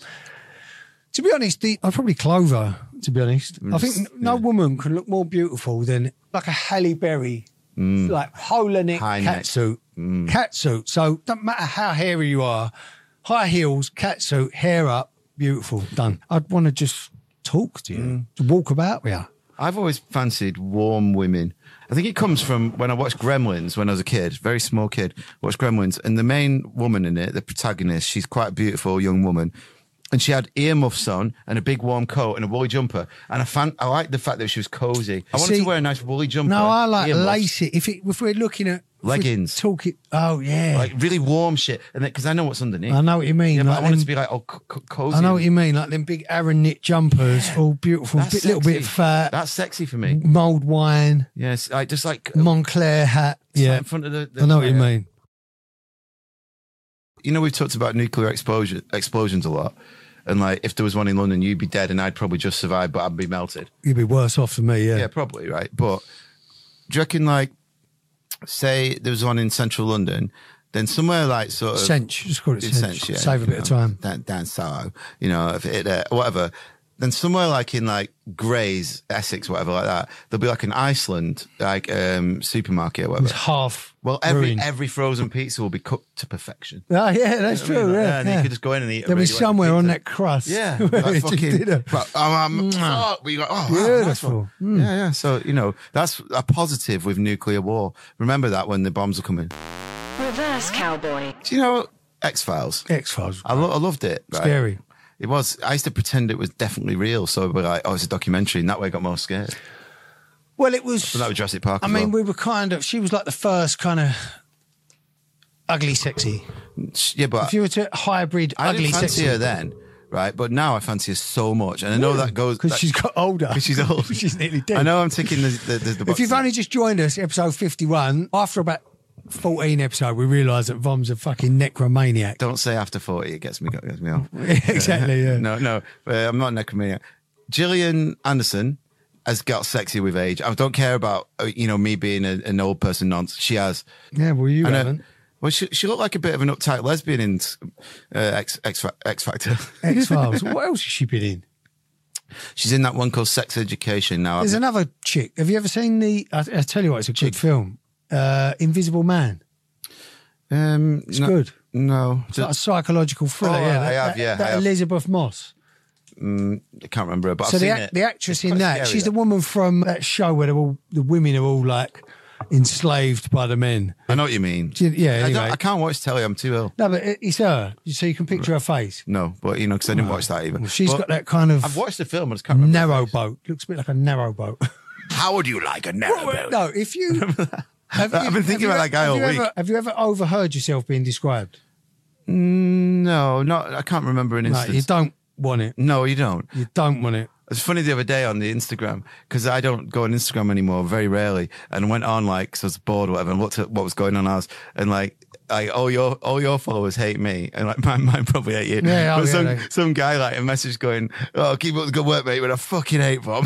To be honest, the, I'd probably clove her, to be honest. I think Mm, n- no woman can look more beautiful than like a Halle Berry, like polar neck High cat neck. suit. Cat suit. So don't matter how hairy you are, high heels, cat suit, hair up, beautiful, done. I'd want to just talk to you, to walk about with you. I've always fancied warm women. I think it comes from when I watched Gremlins when I was a kid, very small kid, watched Gremlins, and the main woman in it, the protagonist, she's quite a beautiful young woman. And she had earmuffs on and a big warm coat and a woolly jumper. And I fan- I liked the fact that she was cozy. I wanted See, to wear a nice woolly jumper. No, I like earmuffs, lace it. If, it. if we're looking at if we're Leggings. talking. Oh, yeah. like really warm shit. And because I know what's underneath. I know what you mean. Yeah, but like I wanted them- to be like, oh, co- co- cozy. I know what you mean, like them big Aaron knit jumpers, all beautiful, That's bit, little bit sexy. fat, That's sexy for me. mulled wine, Yes, like just like Montclair hat. Yeah, in front of the. the I know what you fire. mean. You know, we've talked about nuclear explosion explosions a lot. And like, if there was one in London, you'd be dead, and I'd probably just survive, but I'd be melted. You'd be worse off than me, yeah. Yeah, probably, right? But do you reckon, like, say there was one in central London, then somewhere like sort of Cinch, just call it in cinch. Cinch, yeah, Save a you bit of know, time. Down, down Soho, you know, if it, uh, whatever. Then somewhere like in like Grays, Essex, whatever, like that, there'll be like an Iceland like um, supermarket or It was whatever. half. Well, every ruined. every frozen pizza will be cooked to perfection. Oh, yeah, that's You know what I true. mean? Like, yeah, and yeah. you could just go in and eat. a There'll be radioactive somewhere on pizza. that crust. Yeah, where like it just fucking. did a- But, um, um, oh, we go, oh, wow, Beautiful. nice one. Mm. Yeah, yeah. So you know that's a positive with nuclear war. Remember that when the bombs are coming. Reverse cowboy. Do you know X Files? X-Files. I, lo- I loved it. Right? Scary. It was. I used to pretend it was definitely real. So I'd be like, oh, it's a documentary, and that way I got more scared. Well, it was. But that was Jurassic Park. I as mean, well. we were kind of. She was like the first kind of ugly, sexy. yeah, but If you were to hybrid I ugly, didn't fancy sexy. her then, right? But now I fancy her so much, and I know that goes Because that- she's got older. 'cause she's old. she's nearly dead. I know I'm ticking the the, the, the If you've boxes. only just joined us, episode fifty-one, after about fourteen episode, we realised that Vom's a fucking necromaniac. Don't say after forty, it gets me gets me off. Exactly, yeah. No, no, uh, I'm not a necromaniac. Gillian Anderson has got sexy with age. I don't care about uh, you know me being a, an old person nonce. She has. Yeah, well, you And, uh, haven't. well, she, she looked like a bit of an uptight lesbian in uh, X, X, Fa- X Factor. X-Files. What else has she been in? She's in that one called Sex Education now. There's another chick. Have you ever seen the, I, I tell you what, it's a good film. Uh, Invisible Man. um, It's no, good. No, It's like a psychological thriller. Oh, yeah, I that, have, that- yeah, That I have. Elizabeth Moss. I can't remember her, but so I've the, seen ac- it. the actress It's in quite that, scary, she's the woman from that show where they're all, the women are all like enslaved by the men. I know what you mean. Do you- yeah, I, don't- anyway. I can't watch telly. I'm too ill. No, but it- it's her. So you can picture her face. No, but you know, because I didn't watch that either. Well, she's But got that kind of I've watched the film. I just can't remember. her narrow face. boat. Looks a bit like a narrow boat. How would you like a narrow boat? No, if you... Have I've been thinking have about you- that guy have all you week. Ever, have you ever overheard yourself being described? No, not. I can't remember an No, instance. you don't want it. No, you don't. You don't want it. It's funny the other day on the Instagram, because I don't go on Instagram anymore, very rarely, and went on like, because I was bored or whatever, and looked at what was going on ours, and like, like all your all your followers hate me, and like mine, mine probably hate you. Yeah, but oh, some, yeah, they- some guy like a message going, oh, keep up the good work, mate, but I fucking hate Bob.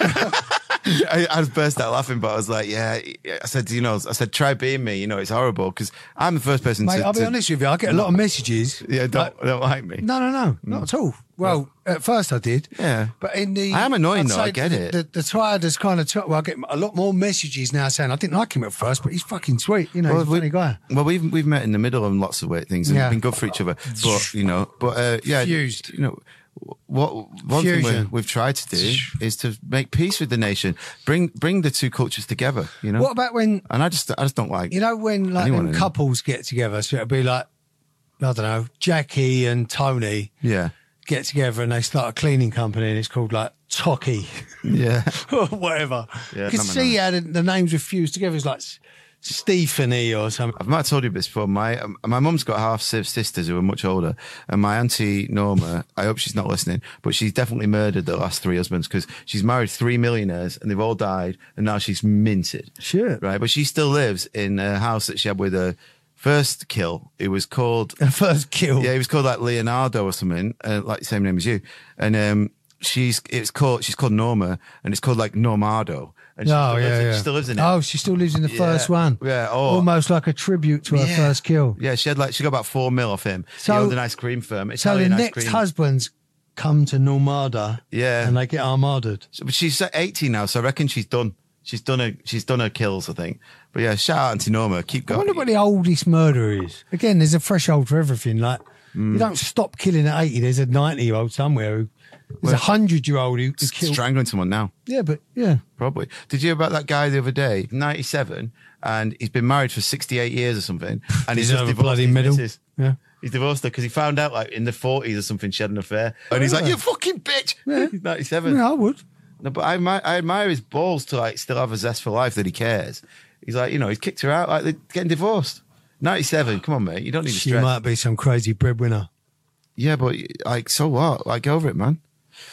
I, I just burst out laughing, but I was like, yeah, I said, you know, I said, try being me, you know, it's horrible, because I'm the first person Mate, to... I'll be to- honest with you, I get a lot of messages. Yeah, don't, like, don't like me. No, no, no, not at all. Well, at first I did. Yeah. But in the... I am annoying I'd though, say I get the, it. The, the triad has kind of... T- well, I get a lot more messages now saying, I didn't like him at first, but he's fucking sweet. You know, he's a we- funny guy. Well, we've we've met in the middle on lots of weird things and Yeah. been good for each other. But you know, but uh, yeah, Fused. You know, what one thing Fusion. we, we've tried to do is to make peace with the nation, bring bring the two cultures together. You know, What about when... and I just I just don't like You know, when like anyone when in- couples get together, so it'll be like, I don't know, Jackie and Tony yeah, get together and they start a cleaning company and it's called like Tocky yeah. or whatever. Yeah, you can no, no, see no. how the, the names were fused together. It's like S- Stephanie or something. I might have told you this before. My um, my mum's got half siv sisters who are much older, and my auntie Norma. I hope she's not listening, but she's definitely murdered the last three husbands because she's married three millionaires and they've all died, and now she's minted. Shit. Right, but she still lives in a house that she had with her first kill. It was called The first kill. yeah, he was called like Leonardo or something, uh, like the same name as you, and um. She's it's called she's called Norma and it's called like Normado. And she, Oh, still, yeah, lives, in- yeah. she still lives in it. Oh, she still lives in the Yeah. first one. Yeah, oh. Almost like a tribute to her Yeah. first kill. Yeah, she had like she got about four mil off him. So- he owned an ice cream firm. So the Italian ice next cream. husbands come to Normada. Yeah. And they get armaded. So- but she's eighty now, so I reckon she's done. She's done her. She's done her kills, I think. But yeah, shout out Auntie Norma. Keep I going. wonder what the oldest murder is. Again, there's a threshold for everything. Like, Mm. you don't stop killing at eighty. There's a ninety-year-old somewhere who... There's a hundred-year-old who, who killed... Strangling someone now. Yeah, but, yeah. Probably. Did you hear about that guy the other day? ninety-seven, and he's been married for sixty-eight years or something. And he's Deserve just a divorced bloody his medal. missus. Yeah. He's divorced her because he found out like in the forties or something she had an affair. And he's like, Yeah. you fucking bitch. Yeah. He's ninety-seven. Yeah, I would. No, but I admire, I admire his balls to like still have a zest for life that he cares. He's like, you know, he's kicked her out like they're getting divorced. ninety-seven, come on, mate. You don't need to She stress. might be some crazy breadwinner. Yeah, but like, so what? Like, get over it, man.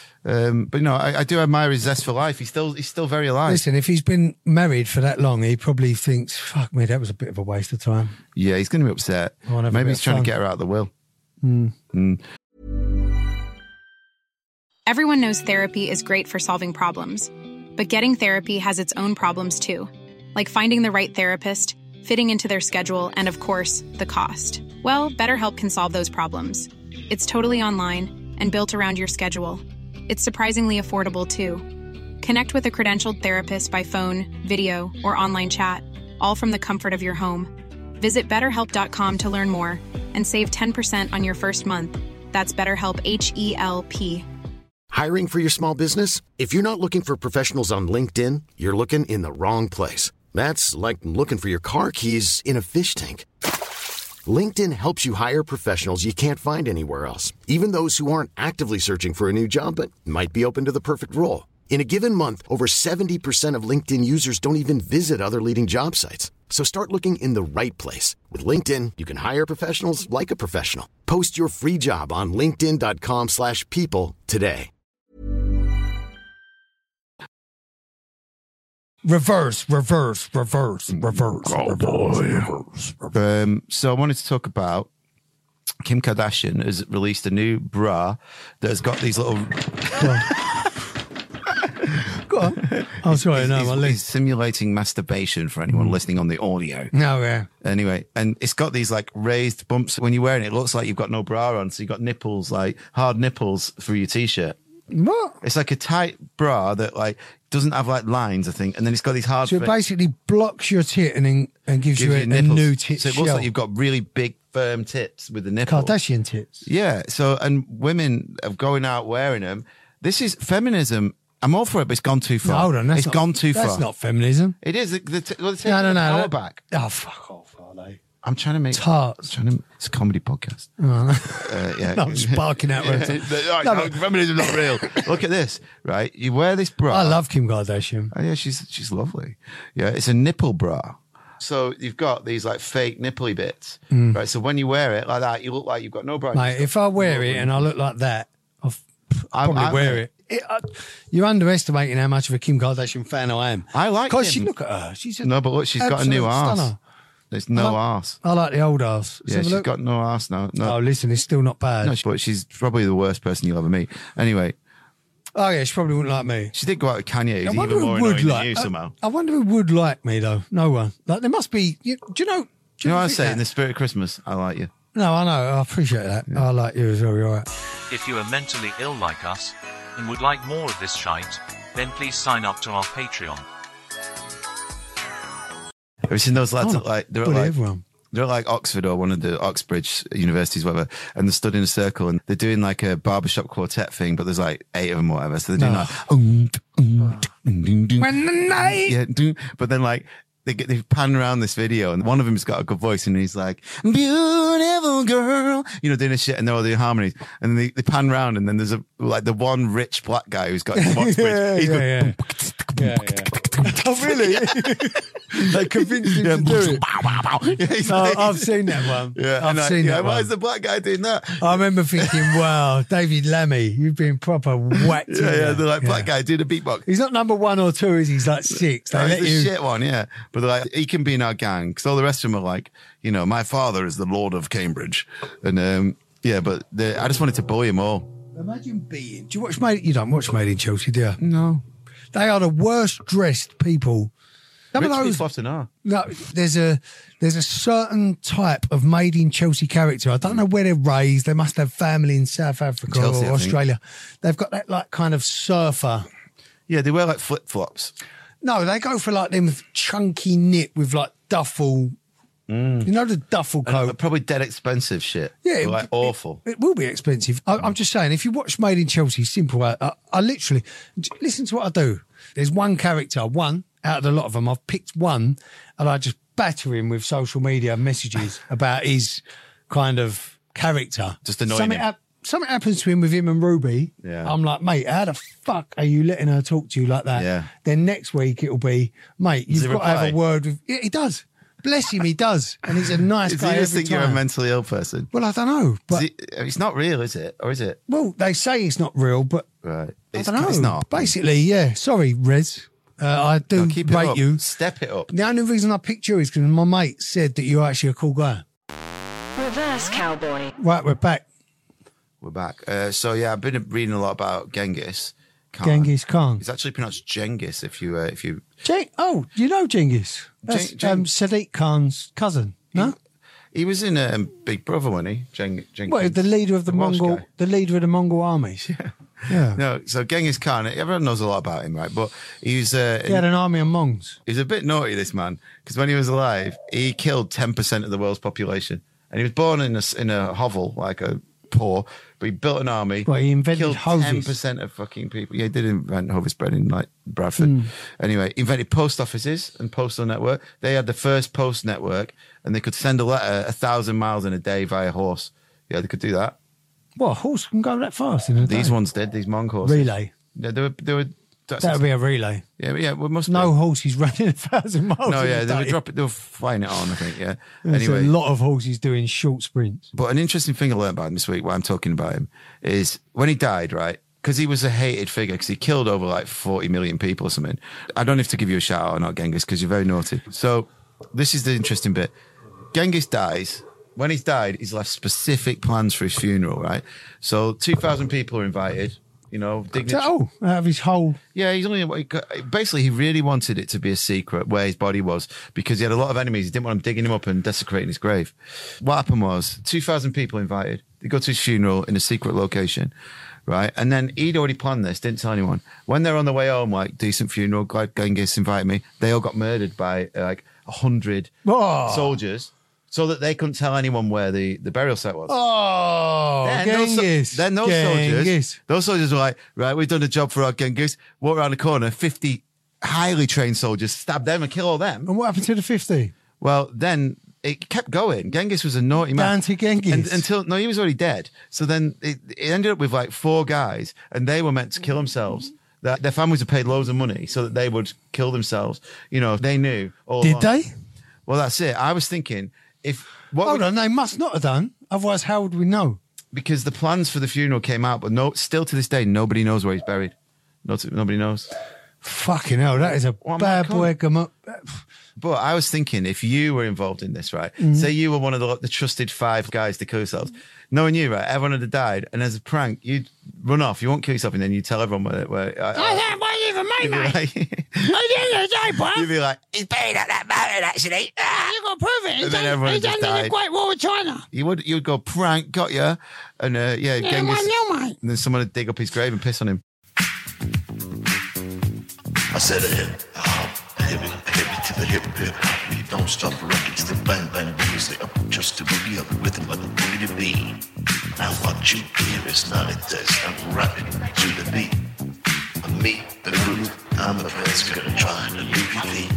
Um, but you know, I, I do admire his zest for life. He's still, he's still very alive. Listen, if he's been married for that long, he probably thinks, fuck me, that was a bit of a waste of time. Yeah, he's going to be upset. I wanna have a Maybe bit he's of trying fun. to get her out of the will. Everyone knows therapy is great for solving problems, but getting therapy has its own problems too, like finding the right therapist, fitting into their schedule, and of course, the cost. Well, BetterHelp can solve those problems. It's totally online and built around your schedule. It's surprisingly affordable too. Connect with a credentialed therapist by phone, video, or online chat, all from the comfort of your home. Visit better help dot com to learn more and save ten percent on your first month. That's BetterHelp, H E L P. Hiring for your small business? If you're not looking for professionals on LinkedIn, you're looking in the wrong place. That's like looking for your car keys in a fish tank. LinkedIn helps you hire professionals you can't find anywhere else, even those who aren't actively searching for a new job but might be open to the perfect role. In a given month, over seventy percent of LinkedIn users don't even visit other leading job sites. So start looking in the right place. With LinkedIn, you can hire professionals like a professional. Post your free job on linkedin dot com slash people today. Reverse, reverse, reverse, reverse, reverse, reverse. Um, so I wanted to talk about Kim Kardashian has released a new bra that has got these little. Go on. Oh, sorry, no, he's, my he's legs. simulating masturbation for anyone listening on the audio. No, yeah. Anyway, and it's got these like raised bumps. When you're wearing it, it looks like you've got no bra on. So you've got nipples, like hard nipples through your t-shirt. What? It's like a tight bra that like doesn't have like lines, I think. And then it's got these hard. So it fit- basically blocks your tit and then and gives, gives you a, you a nipples. new tit So it looks shell. like you've got really big, firm tits with the nipple. Kardashian tits. Yeah. So, and women are going out wearing them. This is feminism. I'm all for it, but it's gone too No, far. hold on. That's it's not, gone too that's far. That's not feminism. It is. The, the, t- well, No, no, no. Power that- back. Oh, fuck off, are they? I'm trying to make. Tarts. It's, trying to, it's a comedy podcast. Oh. Uh, yeah. No, I'm just barking at her. Right, No, no, but- feminism's not real. Look at this, right? You wear this bra. I love Kim Kardashian. Oh, yeah, she's she's lovely. Yeah, it's a nipple bra. So you've got these like fake nipply bits, right? So when you wear it like that, you look like you've got no bra. Mate, if I wear it and I look like that, I've, I'd probably I'm- wear it. it uh, you're underestimating how much of a Kim Kardashian fan I am. I like Because Kim. she, look at her. She's a No, but look, she's got a absolute new arse. stunner. There's no I like- arse. I like the old arse. Let's Yeah, have a she's look. got no arse now. No, Oh, listen, it's still not bad. no, but she's probably the worst person you'll ever meet. Anyway, Oh, yeah, she probably wouldn't like me. she did go out with Kanye. I Who's wonder even more who would annoying than like. you I, somehow. I wonder who would like me though. No one. Like there must be. You, do you know? Do You know what I think say? that? In the spirit of Christmas, I like you. No, I know. I appreciate that. I like you as well. You're all right. If you are mentally ill like us and would like more of this shite, then please sign up to our Patreon. Have you seen those lads Oh, that like they're at bully like everyone. they're at like Oxford or one of the Oxbridge universities, whatever, and they're stood in a circle and they're doing like a barbershop quartet thing, but there's like eight of them or whatever, so they're doing No. like um, um, ding, ding, ding. When the night. Yeah, ding. But then like they get they pan around this video and one of them's got a good voice and he's like beautiful girl, you know, doing a shit, and they're all doing harmonies, and they, they pan around and then there's a like the one rich black guy who's got from Oxbridge. Yeah, he's yeah, going, yeah. Yeah, yeah. Oh, really? They convinced him yeah, to do it. yeah, he's Oh, like- I've seen that one. Yeah, I've and I- seen yeah, that why one. is the black guy doing that? I remember thinking, wow, David Lammy, you've been proper whacked. Yeah, in yeah, there. they're like, Yeah. black guy, do the beatbox. He's not number one or two, is he? He's like six. They Oh, let he's the you. shit one, yeah. But they're like, he can be in our gang. Because all the rest of them are like, you know, my father is the Lord of Cambridge. And, um, yeah, but they- I just wanted to bully them all. Imagine being. Do you watch Made? You don't watch Made in Chelsea, do you? No. They are the worst dressed people. Some Rich of those. people often are. No, there's a there's a certain type of Made in Chelsea character. I don't know where they're raised. They must have family in South Africa Chelsea, I or think. Australia. They've got that like kind of surfer. Yeah, they wear like flip flops. No, they go for like them chunky knit with like duffel. Mm. You know the duffel coat. Probably dead expensive shit. Yeah, They're, it- like awful. It will be expensive. I, I'm just saying, if you watch Made in Chelsea, simple. I, I, I literally j- listen to what I do. There's one character, one out of a lot of them. I've picked one, and I just batter him with social media messages about his kind of character. Just annoying something him. hap- something happens to him with him and Ruby. Yeah. I'm like, mate, how the fuck are you letting her talk to you like that? Yeah. Then next week it'll be, mate, Does you've he got to have a reply? word with. Yeah, he does. Bless him, he does, and he's a nice Does guy he just every think time. you're a mentally ill person? Well, I don't know, but Does he- it's not real, is it? Or is it? well, they say it's not real, but Right. I It's, don't know. it's not. Basically, yeah. Sorry, Rez. Uh, I do No, keep it rate up. you. Step it up. The only reason I picked you is because my mate said that you're actually a cool guy. Reverse cowboy. Right, we're back. We're back. Uh, so, yeah, I've been reading a lot about Genghis Khan. Genghis Khan. It's actually pronounced Genghis if you... Uh, if you Gen- oh, you know Genghis? That's Gen- Gen- um, Sadiq Khan's cousin, no? He was in um, Big Brother, wasn't he? Geng- Genghis. Well, the leader of the, The Welsh Mongol, guy. the leader of the Mongol armies. Yeah. Yeah. No, so Genghis Khan, everyone knows a lot about him, right? But he's uh, He had an army of Mongs. he's a bit naughty, this man, because when he was alive, he killed ten percent of the world's population. And he was born in a, s- in a hovel, like a poor, but he built an army. Well, he invented killed hoses. ten percent of fucking people. Yeah, he did invent hovis bread in like Bradford. Hmm. Anyway, he invented post offices and postal network. They had the first post network, and they could send a letter a thousand miles in a day via horse. Yeah, they could do that. Well, a horse can go that fast in a These day. ones did, these Mong horses. Relay. Yeah, they were, they were, that's That would be a relay. yeah, but yeah, we must No be. horses running a thousand miles. No, in yeah, a they were day. dropping, they were flying it on, I think, yeah. There's Anyway, a lot of horses doing short sprints. but an interesting thing I learned about him this week, why I'm talking about him, is when he died, right? Because he was a hated figure, because he killed over like forty million people or something. I don't have to give you a shout out or not, Genghis, because you're very naughty. So this is the interesting bit. Genghis dies. When he's died, he's left specific plans for his funeral, right? So two thousand people are invited, you know, dignitary. Oh, out of his whole. Yeah, he's only basically he really wanted it to be a secret where his body was because he had a lot of enemies. He didn't want them digging him up and desecrating his grave. What happened was two thousand people invited. They go to his funeral in a secret location, right? And then he'd already planned this, didn't tell anyone. When they're on the way home, like decent funeral, glad Genghis invited me. They all got murdered by uh, like a hundred Oh. soldiers, so that they couldn't tell anyone where the, the burial site was. Oh, Then those, Genghis. so- then those Genghis. soldiers, those soldiers were like, right, we've done a job for our Genghis. Walk around the corner, fifty highly trained soldiers, stab them and kill all them. And what happened to the fifty? Well, then it kept going. Genghis was a naughty man. Down to Genghis. And, until, no, he was already dead. So then it, it ended up with like four guys and they were meant to kill themselves. That their families had paid loads of money so that they would kill themselves. You know, they knew. All Did along. they? Well, that's it. I was thinking, if what Hold would- on, they must not have done. Otherwise, how would we know? because the plans for the funeral came out, but no, still to this day, nobody knows where he's buried. No, nobody knows. Fucking hell, that is a Well, bad boy. Come up. But I was thinking, if you were involved in this, right? Mm. Say you were one of the, the trusted five guys to kill yourselves. Knowing you, right? Everyone would have died, and as a prank, you'd run off. You won't kill yourself, and then you tell everyone where. where I, I can't believe it, mate, mate. Like, I didn't die, bro. you'd be like, he's buried at that mountain, actually. Ah, you got to prove it. He's And then done, everyone he's just done the died. Great War with China. You would, you would go prank, got you, and uh, yeah, Yeah, Genghis, one nil, mate. and then someone would dig up his grave and piss on him. I said a hip hop, hip hip to the hip hip. We don't stop rocking to the bang bang music. I'm just to boogie up with him on the boogie to beat. Now what you hear is not a test. I'm rapping to the beat. I meet the groove. I'm the best gonna try to leave you feet.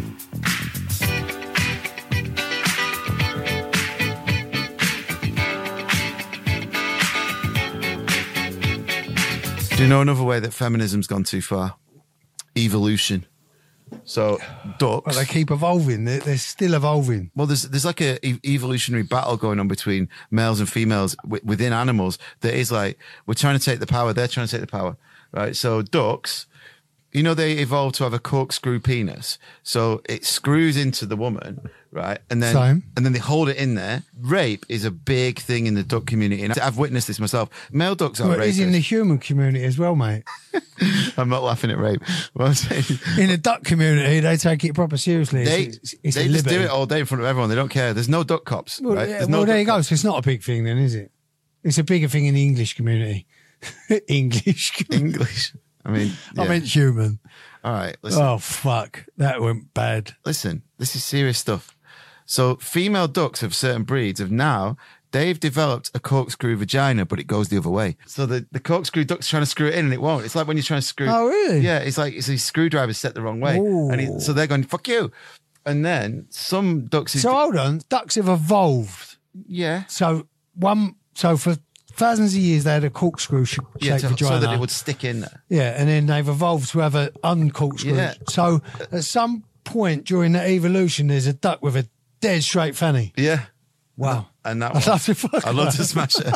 Do you know another way that feminism's gone too far? Evolution. So ducks. Well, they keep evolving. They're, they're still evolving. Well, there's there's like a e- evolutionary battle going on between males and females w- within animals. That is like we're trying to take the power. They're trying to take the power, right? So ducks, you know, they evolved to have a corkscrew penis, so it screws into the woman, right? And then Same. and then they hold it in there. Rape is a big thing in the duck community, and I've witnessed this myself. Male ducks are Well, it is rapists. in the human community as well, mate. I'm not laughing at rape. What I'm saying, In the duck community, they take it proper seriously. they it's, it's they a just do liberty. it all day in front of everyone. They don't care. There's no duck cops, Well, right? yeah, There's well no there you duck go. So it's not a big thing then, is it? It's a bigger thing in the English community. English. English. I mean, I yeah. meant human. All right, listen. Oh, fuck. That went bad. Listen, this is serious stuff. So female ducks of certain breeds have now, they've developed a corkscrew vagina, but it goes the other way. So the, the corkscrew duck's trying to screw it in and it won't. It's like when you're trying to screw. Oh, really? Yeah, it's like it's these screwdrivers set the wrong way. Ooh. And it, so they're going, fuck you. And then some ducks... Is, So hold on. Ducks have evolved. yeah. So one, so for thousands of years, they had a corkscrew sh- Yeah, shaped to- vagina. so that it would stick in there. Yeah, and then they've evolved to have an uncorkscrew. Yeah. So at some point during that evolution, there's a duck with a dead straight fanny. Yeah. Wow. And that I'd one, love to fuck I love that. to smash it.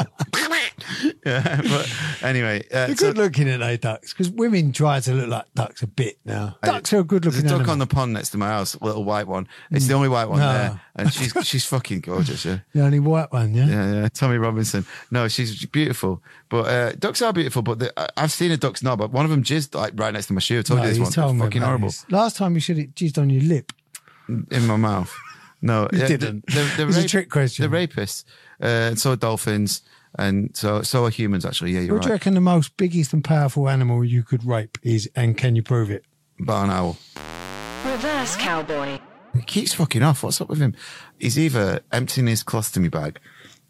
Yeah, but anyway. Uh, They're so- good looking at they ducks because women try to look like ducks a bit now. Ducks are a good There's a looking duck animal. on the pond next to my house, a little white one. It's the only white one No. there. And she's she's fucking gorgeous, yeah. The only white one, yeah? Yeah, yeah. Tommy Robinson. No, she's beautiful. But uh, ducks are beautiful, but the, I- I've seen a duck's knob. But one of them jizzed like right next to my shoe. I told No, you this you one. told me Fucking about horrible. this. Last time you said it jizzed on your lip. In my mouth. No, You yeah, didn't. The, the, the It was a rape- trick question. They're rapists. Uh, and so are dolphins. And so so are humans, actually. Yeah, you're What do you right. reckon the most biggest and powerful animal you could rape is, and can you prove it? But an owl. Reverse cowboy. He keeps fucking off. What's up with him? He's either emptying his colostomy bag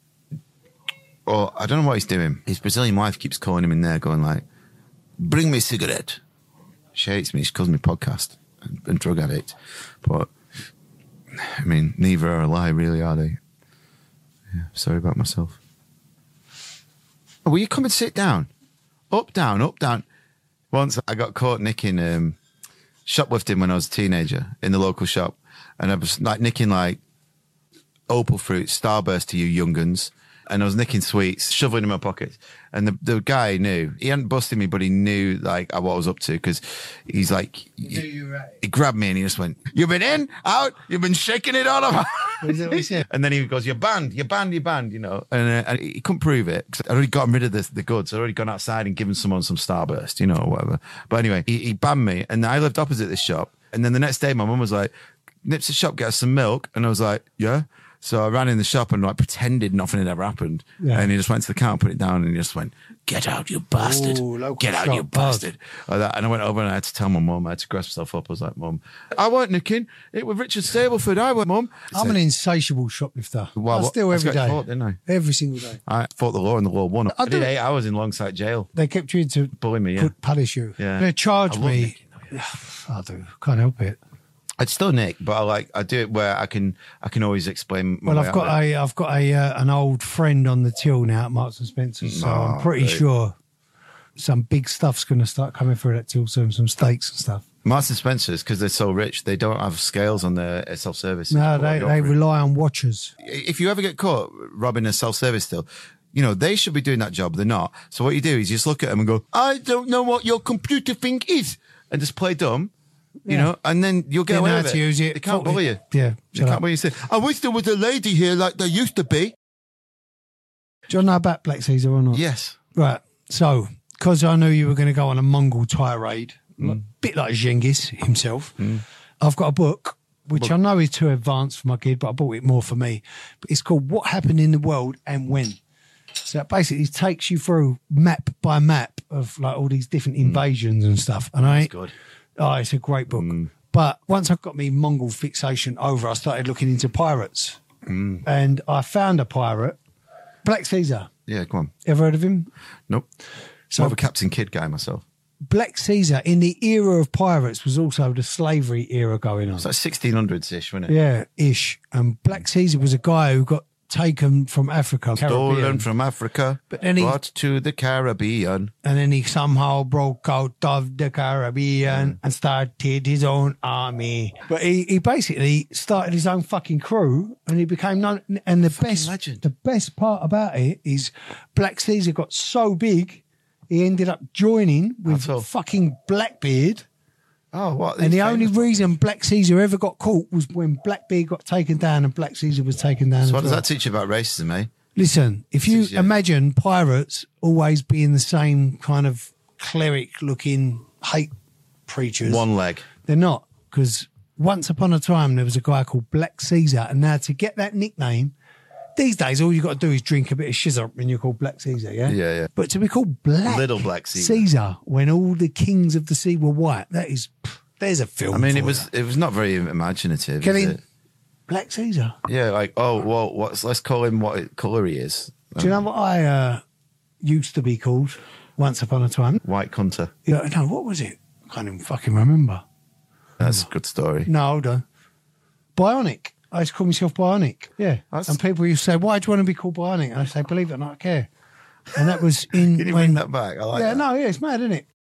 or I don't know what he's doing. His Brazilian wife keeps calling him in there going like, bring me a cigarette. She hates me. She calls me podcast and, and drug addict. But, I mean, neither are a lie, really, are they? Yeah, sorry about myself. Oh, will you come and sit down? Up, down, up, down. Once I got caught nicking um, shoplifting when I was a teenager in the local shop. And I was like nicking like opal fruit, Starburst to you younguns. And I was nicking sweets, shoveling in my pockets. And the, the guy knew. He hadn't busted me, but he knew like what I was up to because he's like, he, he grabbed me and he just went, you've been in, out, you've been shaking it all over. Is that what he said? And then he goes, you're banned, you're banned, you're banned, you know. And, uh, and he couldn't prove it because I'd already gotten rid of the, the goods. I'd already gone outside and given someone some Starburst, you know, or whatever. But anyway, he, he banned me. And I lived opposite this shop. And then the next day, my mum was like, nip to the shop, get us some milk. And I was like, yeah. So I ran in the shop and like pretended nothing had ever happened. Yeah. And he just went to the counter, put it down, and he just went, get out, you bastard. Ooh, local Get out, shop you buzz. bastard. Like that. And I went over and I had to tell my mum. I had to grasp myself up. I was like, Mum, I weren't nicking. It was Richard Stableford. I weren't, Mum. I'm an insatiable shoplifter. Well, I what- steal I every got day. caught, didn't I? Every single day. I fought the law and the law won. I, I did do- eight hours in Longside jail. They kept you to Bully me, yeah. put, punish you. Yeah. They charge I love me. nicking, though, I do. Can't help it. I'd still nick, but I like I do it where I can I can always explain. My Well, way I've out of got it. a I've got a uh, an old friend on the till now at Marks and Spencer, so I'm Oh, pretty great. sure some big stuff's going to start coming through that till soon. Some steaks and stuff. Marks and Spencers, because they're so rich, they don't have scales on their self service. No, they they rely on watchers. If you ever get caught robbing a self service still, You know, they should be doing that job. They're not. So what you do is you just look at them and go, I don't know what your computer thing is. And just play dumb, you Yeah. know, and then you'll get They away know with how it. to use it. They can't Fuck bully it. you. Yeah. They shut can't up. bully you. Say, I wish there was a lady here like there used to be. Do you know about Black Caesar or not? Yes. Right. So, because I knew you were going to go on a Mongol tirade, a bit like Genghis himself, I've got a book, which I know is too advanced for my kid, but I bought it more for me. But it's called What Happened in the World and When. So it basically takes you through map by map of like all these different invasions and stuff. And I, That's good. oh, it's a great book. But once I got me Mongol fixation over, I started looking into pirates. And I found a pirate, Black Caesar. Yeah, come on. Ever heard of him? Nope. So- More of a Captain Kidd guy myself. Black Caesar in the era of pirates was also the slavery era going on. It's like sixteen hundreds-ish, wasn't it? Yeah, ish. And Black Caesar was a guy who got taken from Africa, Stolen Caribbean, from Africa, But then he- brought to the Caribbean. and then he somehow broke out of the Caribbean and started his own army. But he, he basically started his own fucking crew, and he became known. And the best, legend. the best part about it is Black Caesar got so big, he ended up joining with That's all. fucking Blackbeard. Oh, what? And the only famous- reason Black Caesar ever got caught was when Blackbeard got taken down and Black Caesar was taken down. So as what does well. that teach you about racism, eh? Listen, if you This is- yeah. imagine pirates always being the same kind of cleric-looking hate preachers, One leg. they're not. Because once upon a time there was a guy called Black Caesar, and now to get that nickname, these days all you got to do is drink a bit of shizzle and you're called Black Caesar, yeah? Yeah, yeah. But to be called Black Little Black Caesar. Caesar when all the kings of the sea were white, that is, there's a film. I mean, for it was you. it was not very imaginative. Can is he- it? Black Caesar. Yeah, like oh well, what's let's call him what colour he is. Do you know what I uh, used to be called once upon a time? White cunter. Yeah, no, what was it? I can't even fucking remember. That's a good story. No, hold on. Bionic. I used to call myself Bionic. Yeah. That's- And people used to say, why do you want to be called Bionic? And I say, believe it or not, I care. And that was in Can you when bring that back? I like yeah, that. no, yeah, it's mad, isn't it?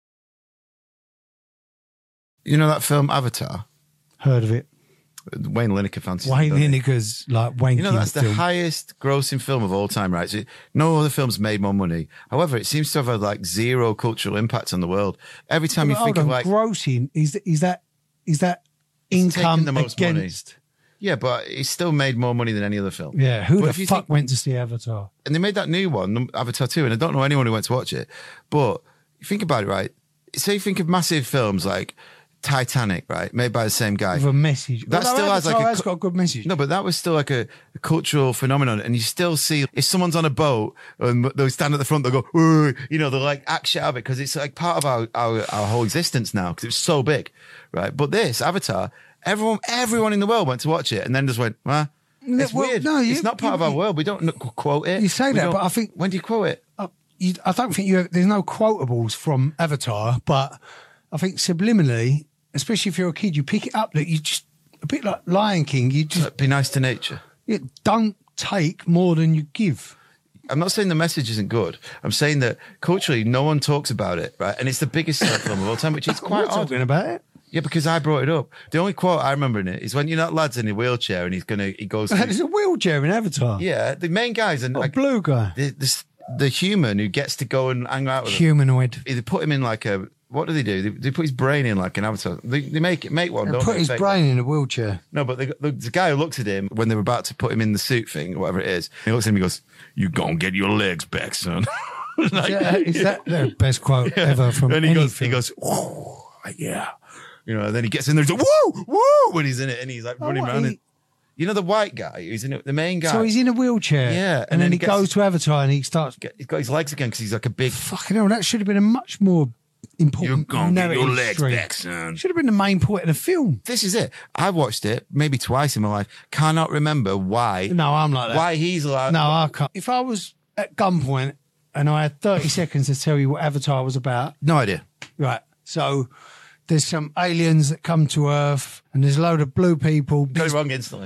You know that film Avatar? Heard of it. Wayne Lineker fancies. Wayne don't it? Lineker's like Wayne You know, that's the film. highest grossing film of all time, right? So no other film's made more money. However, it seems to have had like zero cultural impact on the world. Every time But you think hold of on, like, grossing, is, is that is that It's taken income the most money. against... yeah, but it's still made more money than any other film. Yeah, who But the if you fuck think- went to see Avatar? And they made that new one, Avatar two, and I don't know anyone who went to watch it. But you think about it, right? Say you think of massive films like Titanic, right? Made by the same guy. With a message. That Although still has like Avatar a has cu- got a good message. No, but that was still like a, a cultural phenomenon. And you still see, if someone's on a boat and they stand at the front, they'll go, "Ooh," you know, they're like, act shit out of it because it's like part of our, our, our whole existence now because it's so big, right? But this, Avatar, everyone everyone in the world went to watch it and then just went, well, it's well, weird. no, you- it's not part of you- our world. We don't n- quote it. You say We that, don't- but I think- When do you quote it? Uh, you, I don't think you have, there's no quotables from Avatar, but I think subliminally, especially if you're a kid, you pick it up that you just, a bit like Lion King, you just Be nice to nature. you don't take more than you give. I'm not saying the message isn't good. I'm saying that culturally, no one talks about it, right? And it's the biggest selling film of all time, which is quite We're odd. talking about it. Yeah, because I brought it up. The only quote I remember in it is when you're not lad's in a wheelchair and he's gonna he goes. There's To, a wheelchair in Avatar. yeah, the main guys and What, a like blue guy. the, the the human who gets to go and hang out with him. Humanoid. They put him in like a. What do they do? They, they put his brain in like an avatar. They, they make it make one. And Don't put they? his Fake brain one. in a wheelchair. No, but the, the, the guy who looked at him when they were about to put him in the suit thing, whatever it is, he looks at him. He goes, "You gonna get your legs back, son." Like- Yeah, is that the best quote ever from and he any goes, film? he goes, "Whoa, yeah," you know. And then he gets in there, he's like, "Woo, woo!" when he's in it, and he's like Oh, running what, around. he- and, you know, the white guy who's in it, the main guy. So he's in a wheelchair. Yeah, And, then, he gets- goes to Avatar and he starts. He's got his legs again because he's like a big. Fucking hell, that should have been a much more important You're gonna get your narrative legs stream. back, son. Should have been the main point of the film. This is it. I've watched it maybe twice in my life. Cannot remember why. No, I'm like that. Why he's allowed. No, I can't. If I was at gunpoint and I had thirty seconds to tell you what Avatar was about, No idea. right? So there's some aliens that come to Earth, and there's a load of blue people. Got it wrong instantly.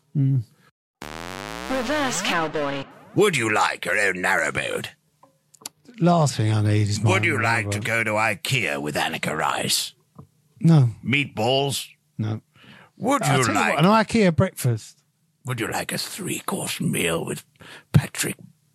Reverse cowboy. Would you like your own narrowboat? Last thing I need is my. Would you like to go to IKEA with Annika Rice? No, Meatballs? no. Would I'll you tell you like what, an IKEA breakfast. Would you like a three-course meal with Patrick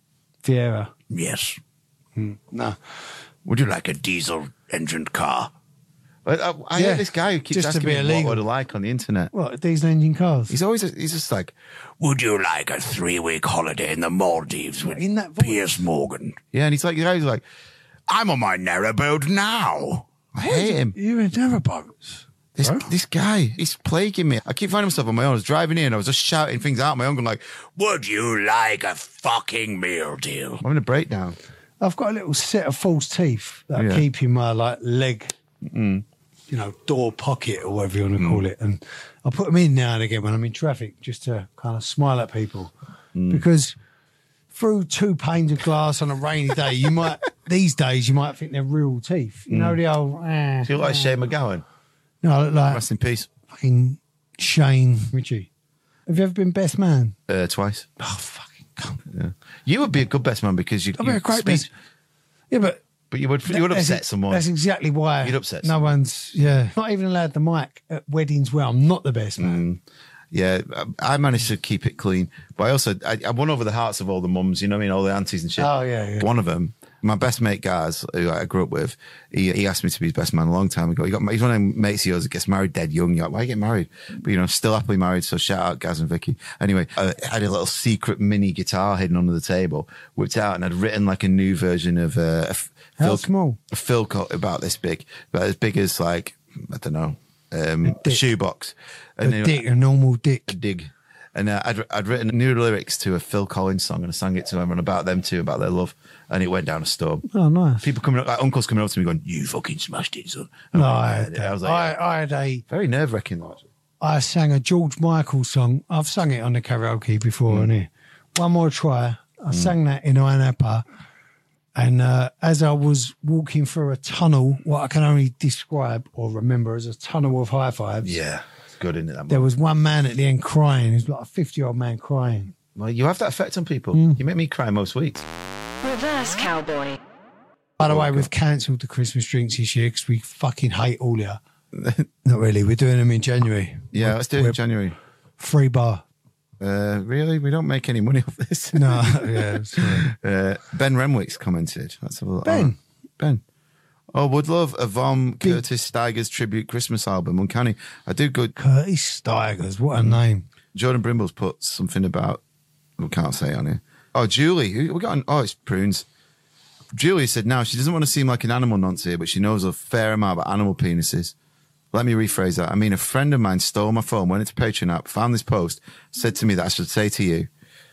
Fiera. Yes. Mm, no. Would you like a diesel engined car? I, I, I Yeah, hear this guy who keeps just to asking be me illegal. what would I like on the internet. What, diesel engine cars? He's always he's just like, Would you like a three week holiday in the Maldives with In that voice. Piers Morgan? yeah, and he's like, you know, he's like, I'm on my narrowboat now. I hate him. You're in narrowboats. This Bro. this guy, he's plaguing me. I keep finding myself on my own. I was driving in, I was just shouting things out on my own, going like, Would you like a fucking meal deal? I'm having a breakdown. I've got a little set of false teeth that Yeah. I keep in my like leg, Mm. you know, door pocket or whatever you want to call it. And I put them in now and again when I'm in traffic just to kind of smile at people. Mm. Because through two panes of glass on a rainy day, you might, these days, you might think they're real teeth. You know, Mm. the old, eh, Do you look like Shane McGowan? no, I look like Rest in peace. fucking Shane Ritchie. Have you ever been best man? Uh, twice. Oh, fucking come. Yeah. You would be a good best man because you. I'd be you a great speak- best. Yeah, but But you would you would That's upset ex- someone. That's exactly why. You'd upset No someone. one's, yeah. Not even allowed the mic at weddings where I'm not the best man. Mm. Yeah, I I managed to keep it clean, but I also I, I won over the hearts of all the mums. You know what I mean? All the aunties and shit. Oh, yeah, yeah. One of them, my best mate Gaz, who I grew up with, he, he asked me to be his best man a long time ago. He got he's one of them mates of yours that gets married dead young. You're like, why you get married? But you know, still happily married. So shout out Gaz and Vicky. Anyway, I had a little secret mini guitar hidden under the table, whipped out, and I'd written like a new version of uh, a f- How Phil, small? a Phil cut about this big, but as big as like I don't know, um, a, dick. shoebox. A And then- dick, a normal dick. a dig. And uh, I'd, I'd written new lyrics to a Phil Collins song and I sang it to everyone about them too, about their love. And it went down a storm. Oh, nice. People coming up, like uncles coming up to me going, you fucking smashed it, son. No, I'm I, like, had yeah. that. I was like, I, yeah. I had a, Very nerve wracking. I sang a George Michael song. I've sung it on the karaoke before, mm. innit? One More Try. I mm. sang that in Ayia Napa. And uh, as I was walking through a tunnel, what I can only describe or remember as a tunnel of high fives. Yeah, it's good, isn't it? That There moment? was one man at the end crying. He was like a fifty-year-old man crying. Well, you have that effect on people. Mm. You make me cry most weeks. Reverse cowboy. By the Oh, way, God. we've cancelled the Christmas drinks this year because we fucking hate all you. Not really. We're doing them in January. Yeah, We're- let's do it we're in January. Free bar. Uh, really? We don't make any money off this. No, yeah. Sorry. Uh, Ben Renwick's commented. That's a little, Ben? oh, Ben. Oh, would love a Vom Curtis Stigers tribute Christmas album. Uncanny. I do good. Curtis Stigers. What a name. Jordan Brimble's put something about. We can't say it on here. Oh, Julie. Who we got? On, oh, it's Prunes. Julie said now she doesn't want to seem like an animal nonce here, but she knows a fair amount about animal penises. Let me rephrase that. I mean, a friend of mine stole my phone, went into Patreon app, found this post, said to me that I should say to you.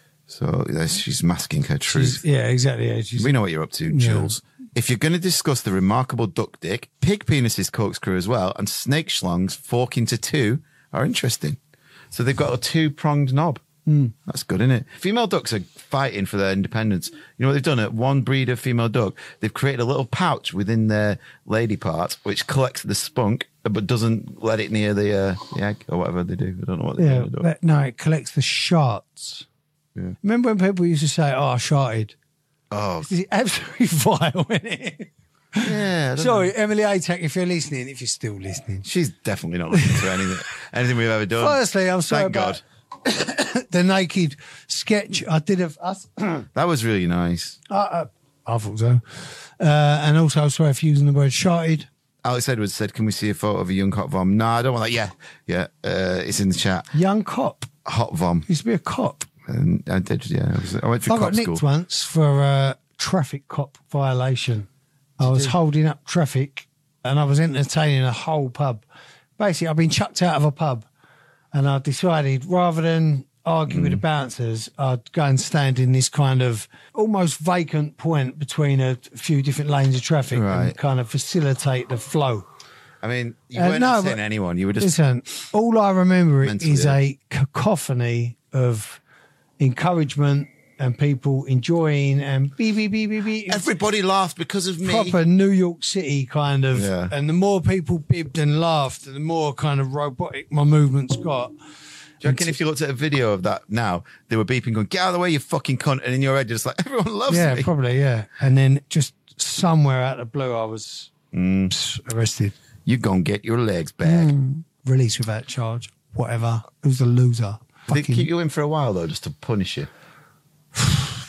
So yeah, she's masking her truth. She's, yeah, exactly. Yeah, she's, We know what you're up to, Yeah. Jules. If you're going to discuss the remarkable duck dick, pig penises corkscrew as well, and snake schlongs fork into two are interesting. So they've got a two-pronged knob. Mm. That's good, isn't it? Female ducks are fighting for their independence. You know what they've done? At one breed of female duck, they've created a little pouch within their lady part, which collects the spunk, but doesn't let it near the, uh, the egg or whatever they do. I don't know what they Yeah, do. with a duck. that, no, it collects the sharts. Yeah. Remember when people used to say, oh, I sharted? Oh, It's absolutely vile, isn't it? yeah. I don't Sorry, know. Emily Atack, if you're listening, if you're still listening. She's definitely not listening to anything, anything we've ever done. Firstly, I'm sorry Thank about God. the naked sketch I did of us. That was really nice. I, I, I thought so. Uh, and also, I'm sorry for using the word sharted. Alex Edwards said, can we see a photo of a young hot vom? No, I don't want that. Yeah, yeah. Uh, it's in the chat. Young cop. Hot vom. Used to be a cop. And I did, yeah. I, was, I went through I got cop nicked school. once for a traffic cop violation. I was holding up traffic and I was entertaining a whole pub. Basically, I've been chucked out of a pub and I decided rather than argue Mm. with the bouncers, I'd go and stand in this kind of almost vacant point between a few different lanes of traffic Right. and kind of facilitate the flow. I mean, you Uh, weren't no, upsetting but- anyone. You were just... Listen, all I remember Mentally is ill. a cacophony of encouragement and people enjoying and beep, beep, beep, beep, beep. Everybody laughed because of me. Proper New York City kind of. Yeah. And the more people bibbed and laughed, the more kind of robotic my movements got. Do you reckon if you looked at a video of that now, they were beeping going, get out of the way, you fucking cunt. And in your head, you're just like, everyone loves Yeah, me. probably, yeah. And then just somewhere out of the blue, I was Mm. pss, arrested. You go and get your legs back. Mm. Released without charge. Whatever. Who's the loser? Did they Fucking- keep you in for a while, though, just to punish you?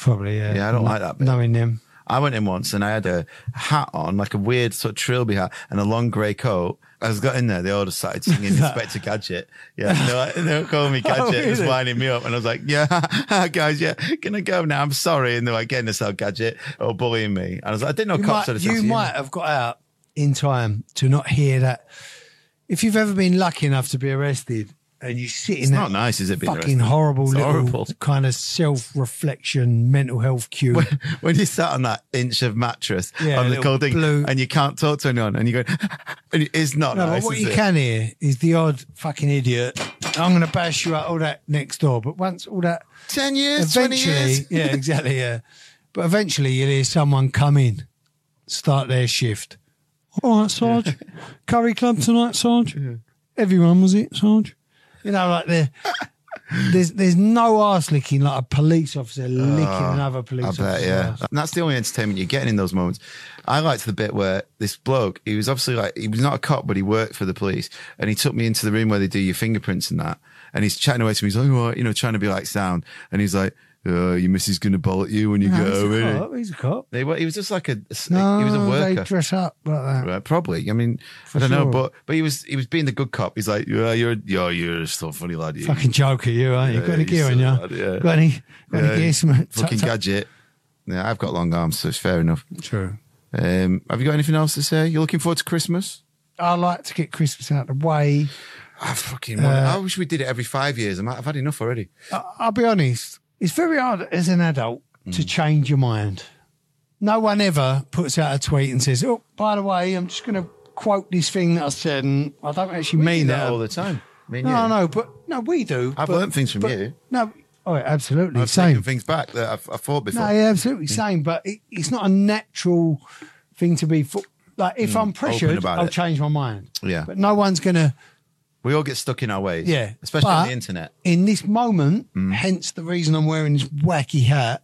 Probably, yeah. Yeah, I don't Kn- like that bit. Knowing them. I went in once and I had a hat on, like a weird sort of trilby hat and a long grey coat. As I got in there, they all just started singing Inspector Gadget. Yeah, they were, they were calling me Gadget, Oh, really? just winding me up. And I was like, yeah, guys, yeah, can I go now? I'm sorry. And they're like, getting us out, Gadget, or bullying me. And I was like, I didn't know You cops might, had a you sense of might humour. have got out in time to not hear that. If you've ever been lucky enough to be arrested and you sit in It's that not nice, is it, being fucking arrested? horrible It's little horrible. kind of self-reflection mental health cue. When, when you sat on that inch of mattress Yeah, on the little cold thing blue- and you can't talk to anyone and you go, and it's not No, nice. but what is you it? can hear is the odd fucking idiot. I'm going to bash you out all that next door. But once all that, ten years, twenty eventually, years. yeah, exactly, yeah. But eventually, you'll hear someone come in, start their shift. All right, Sarge. Curry Club tonight, Sarge. Everyone was it, Sarge? You know, like the. There's there's no arse licking like a police officer licking another police I officer. bet, yeah. And that's the only entertainment you're getting in those moments. I liked the bit where this bloke, he was obviously like, he was not a cop, but he worked for the police. And he took me into the room where they do your fingerprints and that. And he's chatting away to me. He's like, oh, you know, trying to be like sound. And he's like, oh, your missus going to bollock you when you No, go he's a home. cop. He's a cop. They, he was just like a, No, he was a they worker. dress up like that. Right, probably. I mean, For I don't know, sure. but but he was he was being the good cop. He's like, yeah, you're yeah, you're so funny, lad. You. Fucking joker, you, ain't you? Yeah, Got any you gear on you? silly lad, yeah. Got any, got Yeah, any gear? Some, fucking tucked up? gadget. Yeah, I've got long arms, so it's fair enough. True. Um, have you got anything else to say? You're looking forward to Christmas? I like to get Christmas out of the way. I fucking want Uh, I wish we did it every five years. I'm, I've had enough already. I, I'll be honest. It's very hard as an adult Mm. to change your mind. No one ever puts out a tweet and says, "Oh, by the way, I'm just going to quote this thing that I said, and I don't actually We mean do that all the time. Me and No, you. no, but no, we do. I've but- learned things from but- you. No, oh, absolutely, I've same. taken things back that I've, I thought before. No, yeah, absolutely same. But it, it's not a natural thing to be. Fo- like if Mm, I'm open pressured, about I'll it. change my mind. Yeah. But no one's going to. We all get stuck in our ways. Yeah, Especially but on the internet. In this moment, Mm. hence the reason I'm wearing this wacky hat,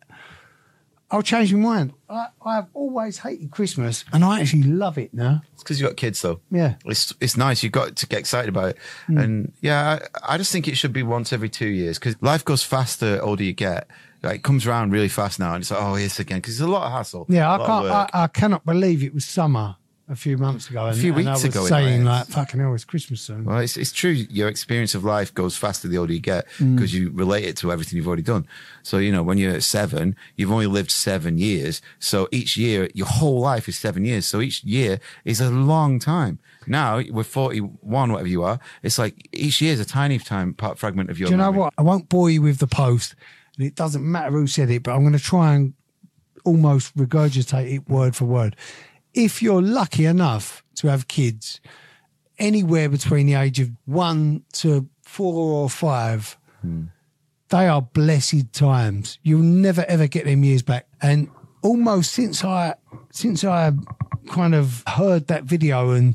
I'll change my mind. I, I've always hated Christmas, and I actually love it now. It's because you've got kids, though. Yeah. It's it's nice. You've got to get excited about it. Mm. And yeah, I, I just think it should be once every two years because life goes faster the older you get. Like, it comes around really fast now, and it's like, oh, yes, again, because it's a lot of hassle. Yeah, a I lot of can't. work. I, I cannot believe it was summer a few months ago. And, A few and I weeks was ago, it saying was. like, "Fucking hell, it's Christmas soon." Well, it's, it's true. Your experience of life goes faster the older you get Mm. because you relate it to everything you've already done. So, you know, when you're at seven, you've only lived seven years. So each year, your whole life is seven years. So each year is a long time. Now, we're forty-one, whatever you are, it's like each year is a tiny time part fragment of your Do you know memory. what? I won't bore you with the post, and it doesn't matter who said it, but I'm going to try and almost regurgitate it word for word. If you're lucky enough to have kids anywhere between the age of one to four or five, they are blessed times. You'll never ever get them years back. And almost since I since I kind of heard that video, and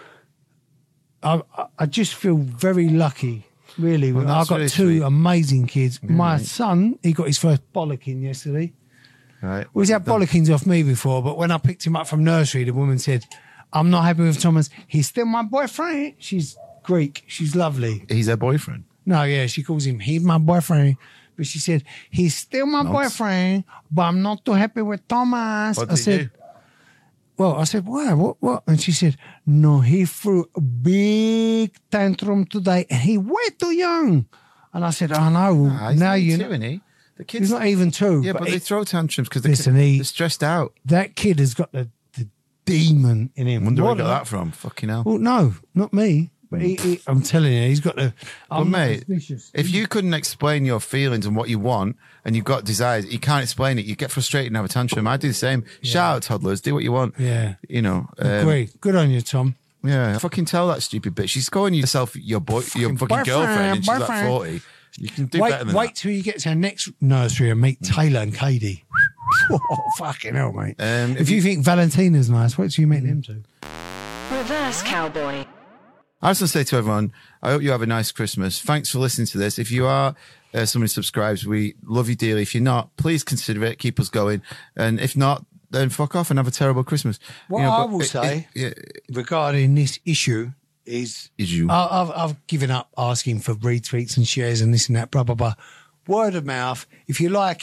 I I just feel very lucky. Really, Well, I've that's got really two sweet. amazing kids. My right. son, he got his first bollocking yesterday. Right. Well, he's had bollockings off me before, but when I picked him up from nursery, the woman said, "I'm not happy with Thomas. He's still my boyfriend." She's Greek. She's lovely. He's her boyfriend. No, yeah, she calls him, he's my boyfriend. But she said, he's still my Nonce. boyfriend, but I'm not too happy with Thomas. What I did he said, do? well, I said, why? What, what? And she said, no, he threw a big tantrum today and he way too young. And I said, oh, no, Nah, he's now only you two, know. isn't he? The kids, He's not even two. yeah, but, he- they throw tantrums because Listen, they're, he- they're stressed out. that kid has got the, the demon in him. Wonder where What he got a- that from. Fucking hell. Well, no, not me. But he, he, I'm telling you, he's got the. Well, I'm not mate, suspicious. if you couldn't explain your feelings and what you want, and you've got desires, you can't explain it. You get frustrated and have a tantrum. I do the same. Shout out, toddlers. Do what you want. Yeah. You know. Um, Agree. Good on you, Tom. Yeah. Fucking tell that stupid bitch. She's calling yourself your boy, your fucking boyfriend, girlfriend, and she's like boyfriend. forty. You can do wait, better than wait that. till you get to our next nursery and meet Taylor and Katie. Oh, fucking hell, mate. Um, if you think Valentina's nice, wait till you meet them two. Reverse cowboy. I was going to say to everyone, I hope you have a nice Christmas. Thanks for listening to this. If you are uh, someone who subscribes, we love you dearly. If you're not, please consider it. Keep us going. And if not, then fuck off and have a terrible Christmas. What You know, I but will it- say it- yeah, regarding this issue is, is you. I- I've, I've given up asking for retweets and shares and this and that, blah, blah, blah. Word of mouth. If you like it,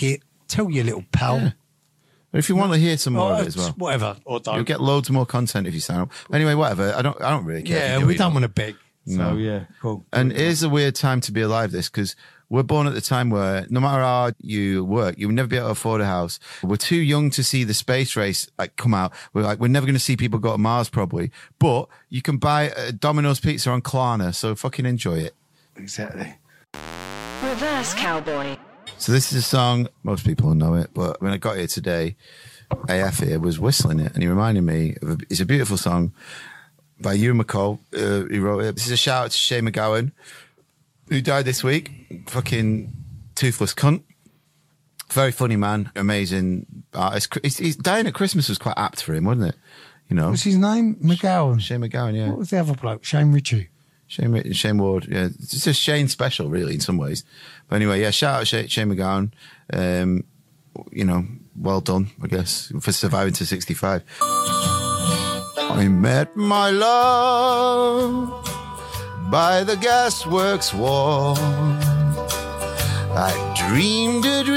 Tell your little pal. Yeah. But if you want to hear some more Or, of it as well, whatever. Or don't. you'll get loads more content if you sign up. Anyway, whatever. I don't. I don't really care. if Yeah, you do we it, don't you want to beg. So, No. yeah, cool. And it is a weird time to be alive, this, because we're born at the time where no matter how hard you work, you will never be able to afford a house. We're too young to see the space race like come out. We're like, we're never going to see people go to Mars probably, but you can buy a Domino's pizza on Klarna, so fucking enjoy it. Exactly. Reverse Cowboy. So this is a song, most people know it, but when I got here today, A F here was whistling it, and he reminded me of a, it's a beautiful song by Ewan McCall. Uh, he wrote it. This is a shout out to Shane McGowan, who died this week. Fucking toothless cunt. Very funny man, amazing artist. He's, he's dying at Christmas was quite apt for him, wasn't it? You know, What's his name? McGowan. Shane McGowan, yeah. What was the other bloke? Shane Ritchie. Shane, Shane Ward, yeah. It's just Shane special, really, in some ways. But anyway, yeah, shout out Shane, Shane McGowan. Um, you know, well done, I guess, for surviving to sixty-five. I met my love by the gasworks wall. I dreamed a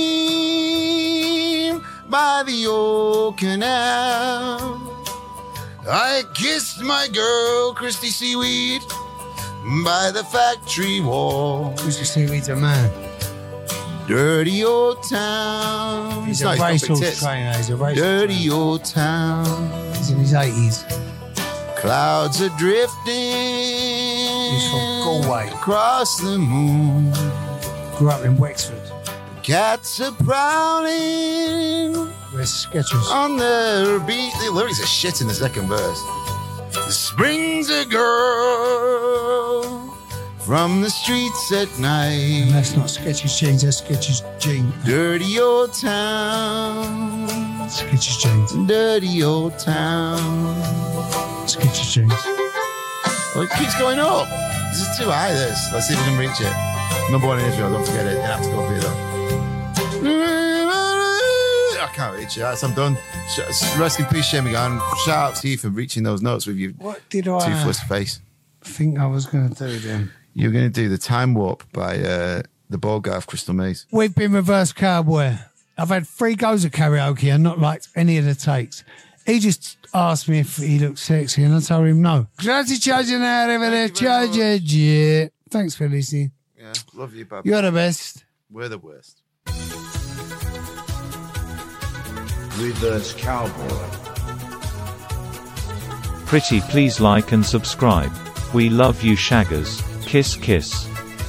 dream by the old canal. I kissed my girl, Christy Seaweed, by the factory wall. Christy Seaweed's a man. Dirty old town. He's No, a he's got big racehorse tits. trainer. He's a racehorse Dirty trainer. old town. He's in his eighties. Clouds are drifting. He's from Galway. Across the moon. Grew up in Wexford. Cats are prowling Where's Sketchers? on their beat. The lyrics are shit in the second verse. Springs a girl from the streets at night. And that's not Sketchers jeans, that's Sketchers jeans. Dirty old town. Sketchers jeans. Dirty old town. Sketchers jeans. Well, it keeps going up. This is too high, this. Let's see if we can reach it. Number one in Israel, don't forget it. You have to go for it, though. I can't reach it. That's, I'm done. Rest in peace, Shane McGowan. Shout out to you for reaching those notes with your What did I toothless face. think I was going to do then? You're going to do The Time Warp by uh, the bald guy of Crystal Maze. We've been Reverse Cowboy. I've had three goes at karaoke and not liked any of the takes. He just asked me if he looked sexy and I told him no. Grazie charging out over there, charge it, yeah. Thanks for listening. Yeah, love you, Bob. You're the best. We're the worst. Reverse Cowboy. Pretty please like and subscribe. We love you shaggers. Kiss kiss.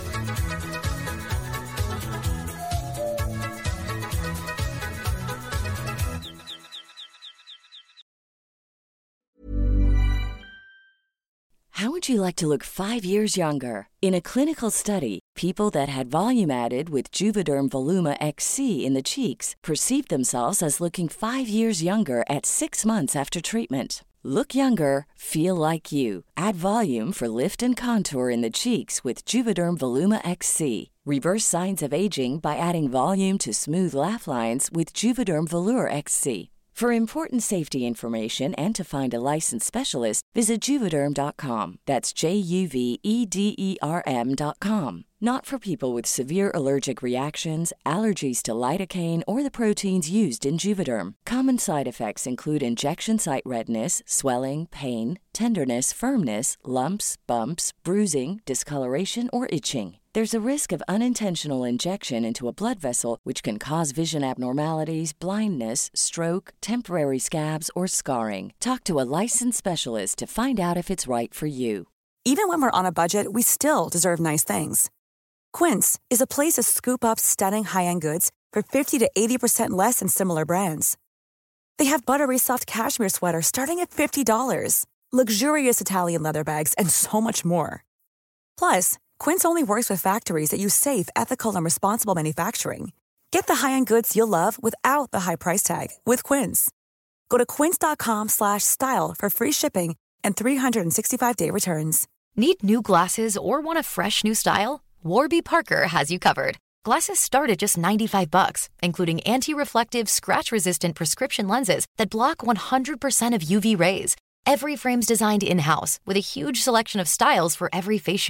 How would you like to look five years younger? In a clinical study, people that had volume added with Juvederm Voluma X C in the cheeks perceived themselves as looking five years younger at six months after treatment. Look younger, feel like you. Add volume for lift and contour in the cheeks with Juvederm Voluma X C. Reverse signs of aging by adding volume to smooth laugh lines with Juvederm Volure X C. For important safety information and to find a licensed specialist, visit Juvederm dot com. That's J U V E D E R M dot com. Not for people with severe allergic reactions, allergies to lidocaine, or the proteins used in Juvederm. Common side effects include injection site redness, swelling, pain, tenderness, firmness, lumps, bumps, bruising, discoloration, or itching. There's a risk of unintentional injection into a blood vessel, which can cause vision abnormalities, blindness, stroke, temporary scabs, or scarring. Talk to a licensed specialist to find out if it's right for you. Even when we're on a budget, we still deserve nice things. Quince is a place to scoop up stunning high-end goods for fifty to eighty percent less than similar brands. They have buttery soft cashmere sweaters starting at fifty dollars, luxurious Italian leather bags, and so much more. Plus, Quince only works with factories that use safe, ethical, and responsible manufacturing. Get the high-end goods you'll love without the high price tag with Quince. Go to quince.com slash style for free shipping and three sixty-five day returns. Need new glasses or want a fresh new style? Warby Parker has you covered. Glasses start at just ninety-five bucks, including anti-reflective, scratch-resistant prescription lenses that block one hundred percent of U V rays. Every frame's designed in-house with a huge selection of styles for every face shape.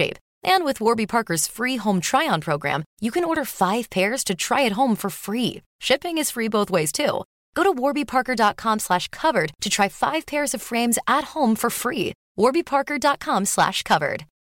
And with Warby Parker's free home try-on program, you can order five pairs to try at home for free. Shipping is free both ways, too. Go to warbyparker.com slash covered to try five pairs of frames at home for free. warbyparker.com slash covered.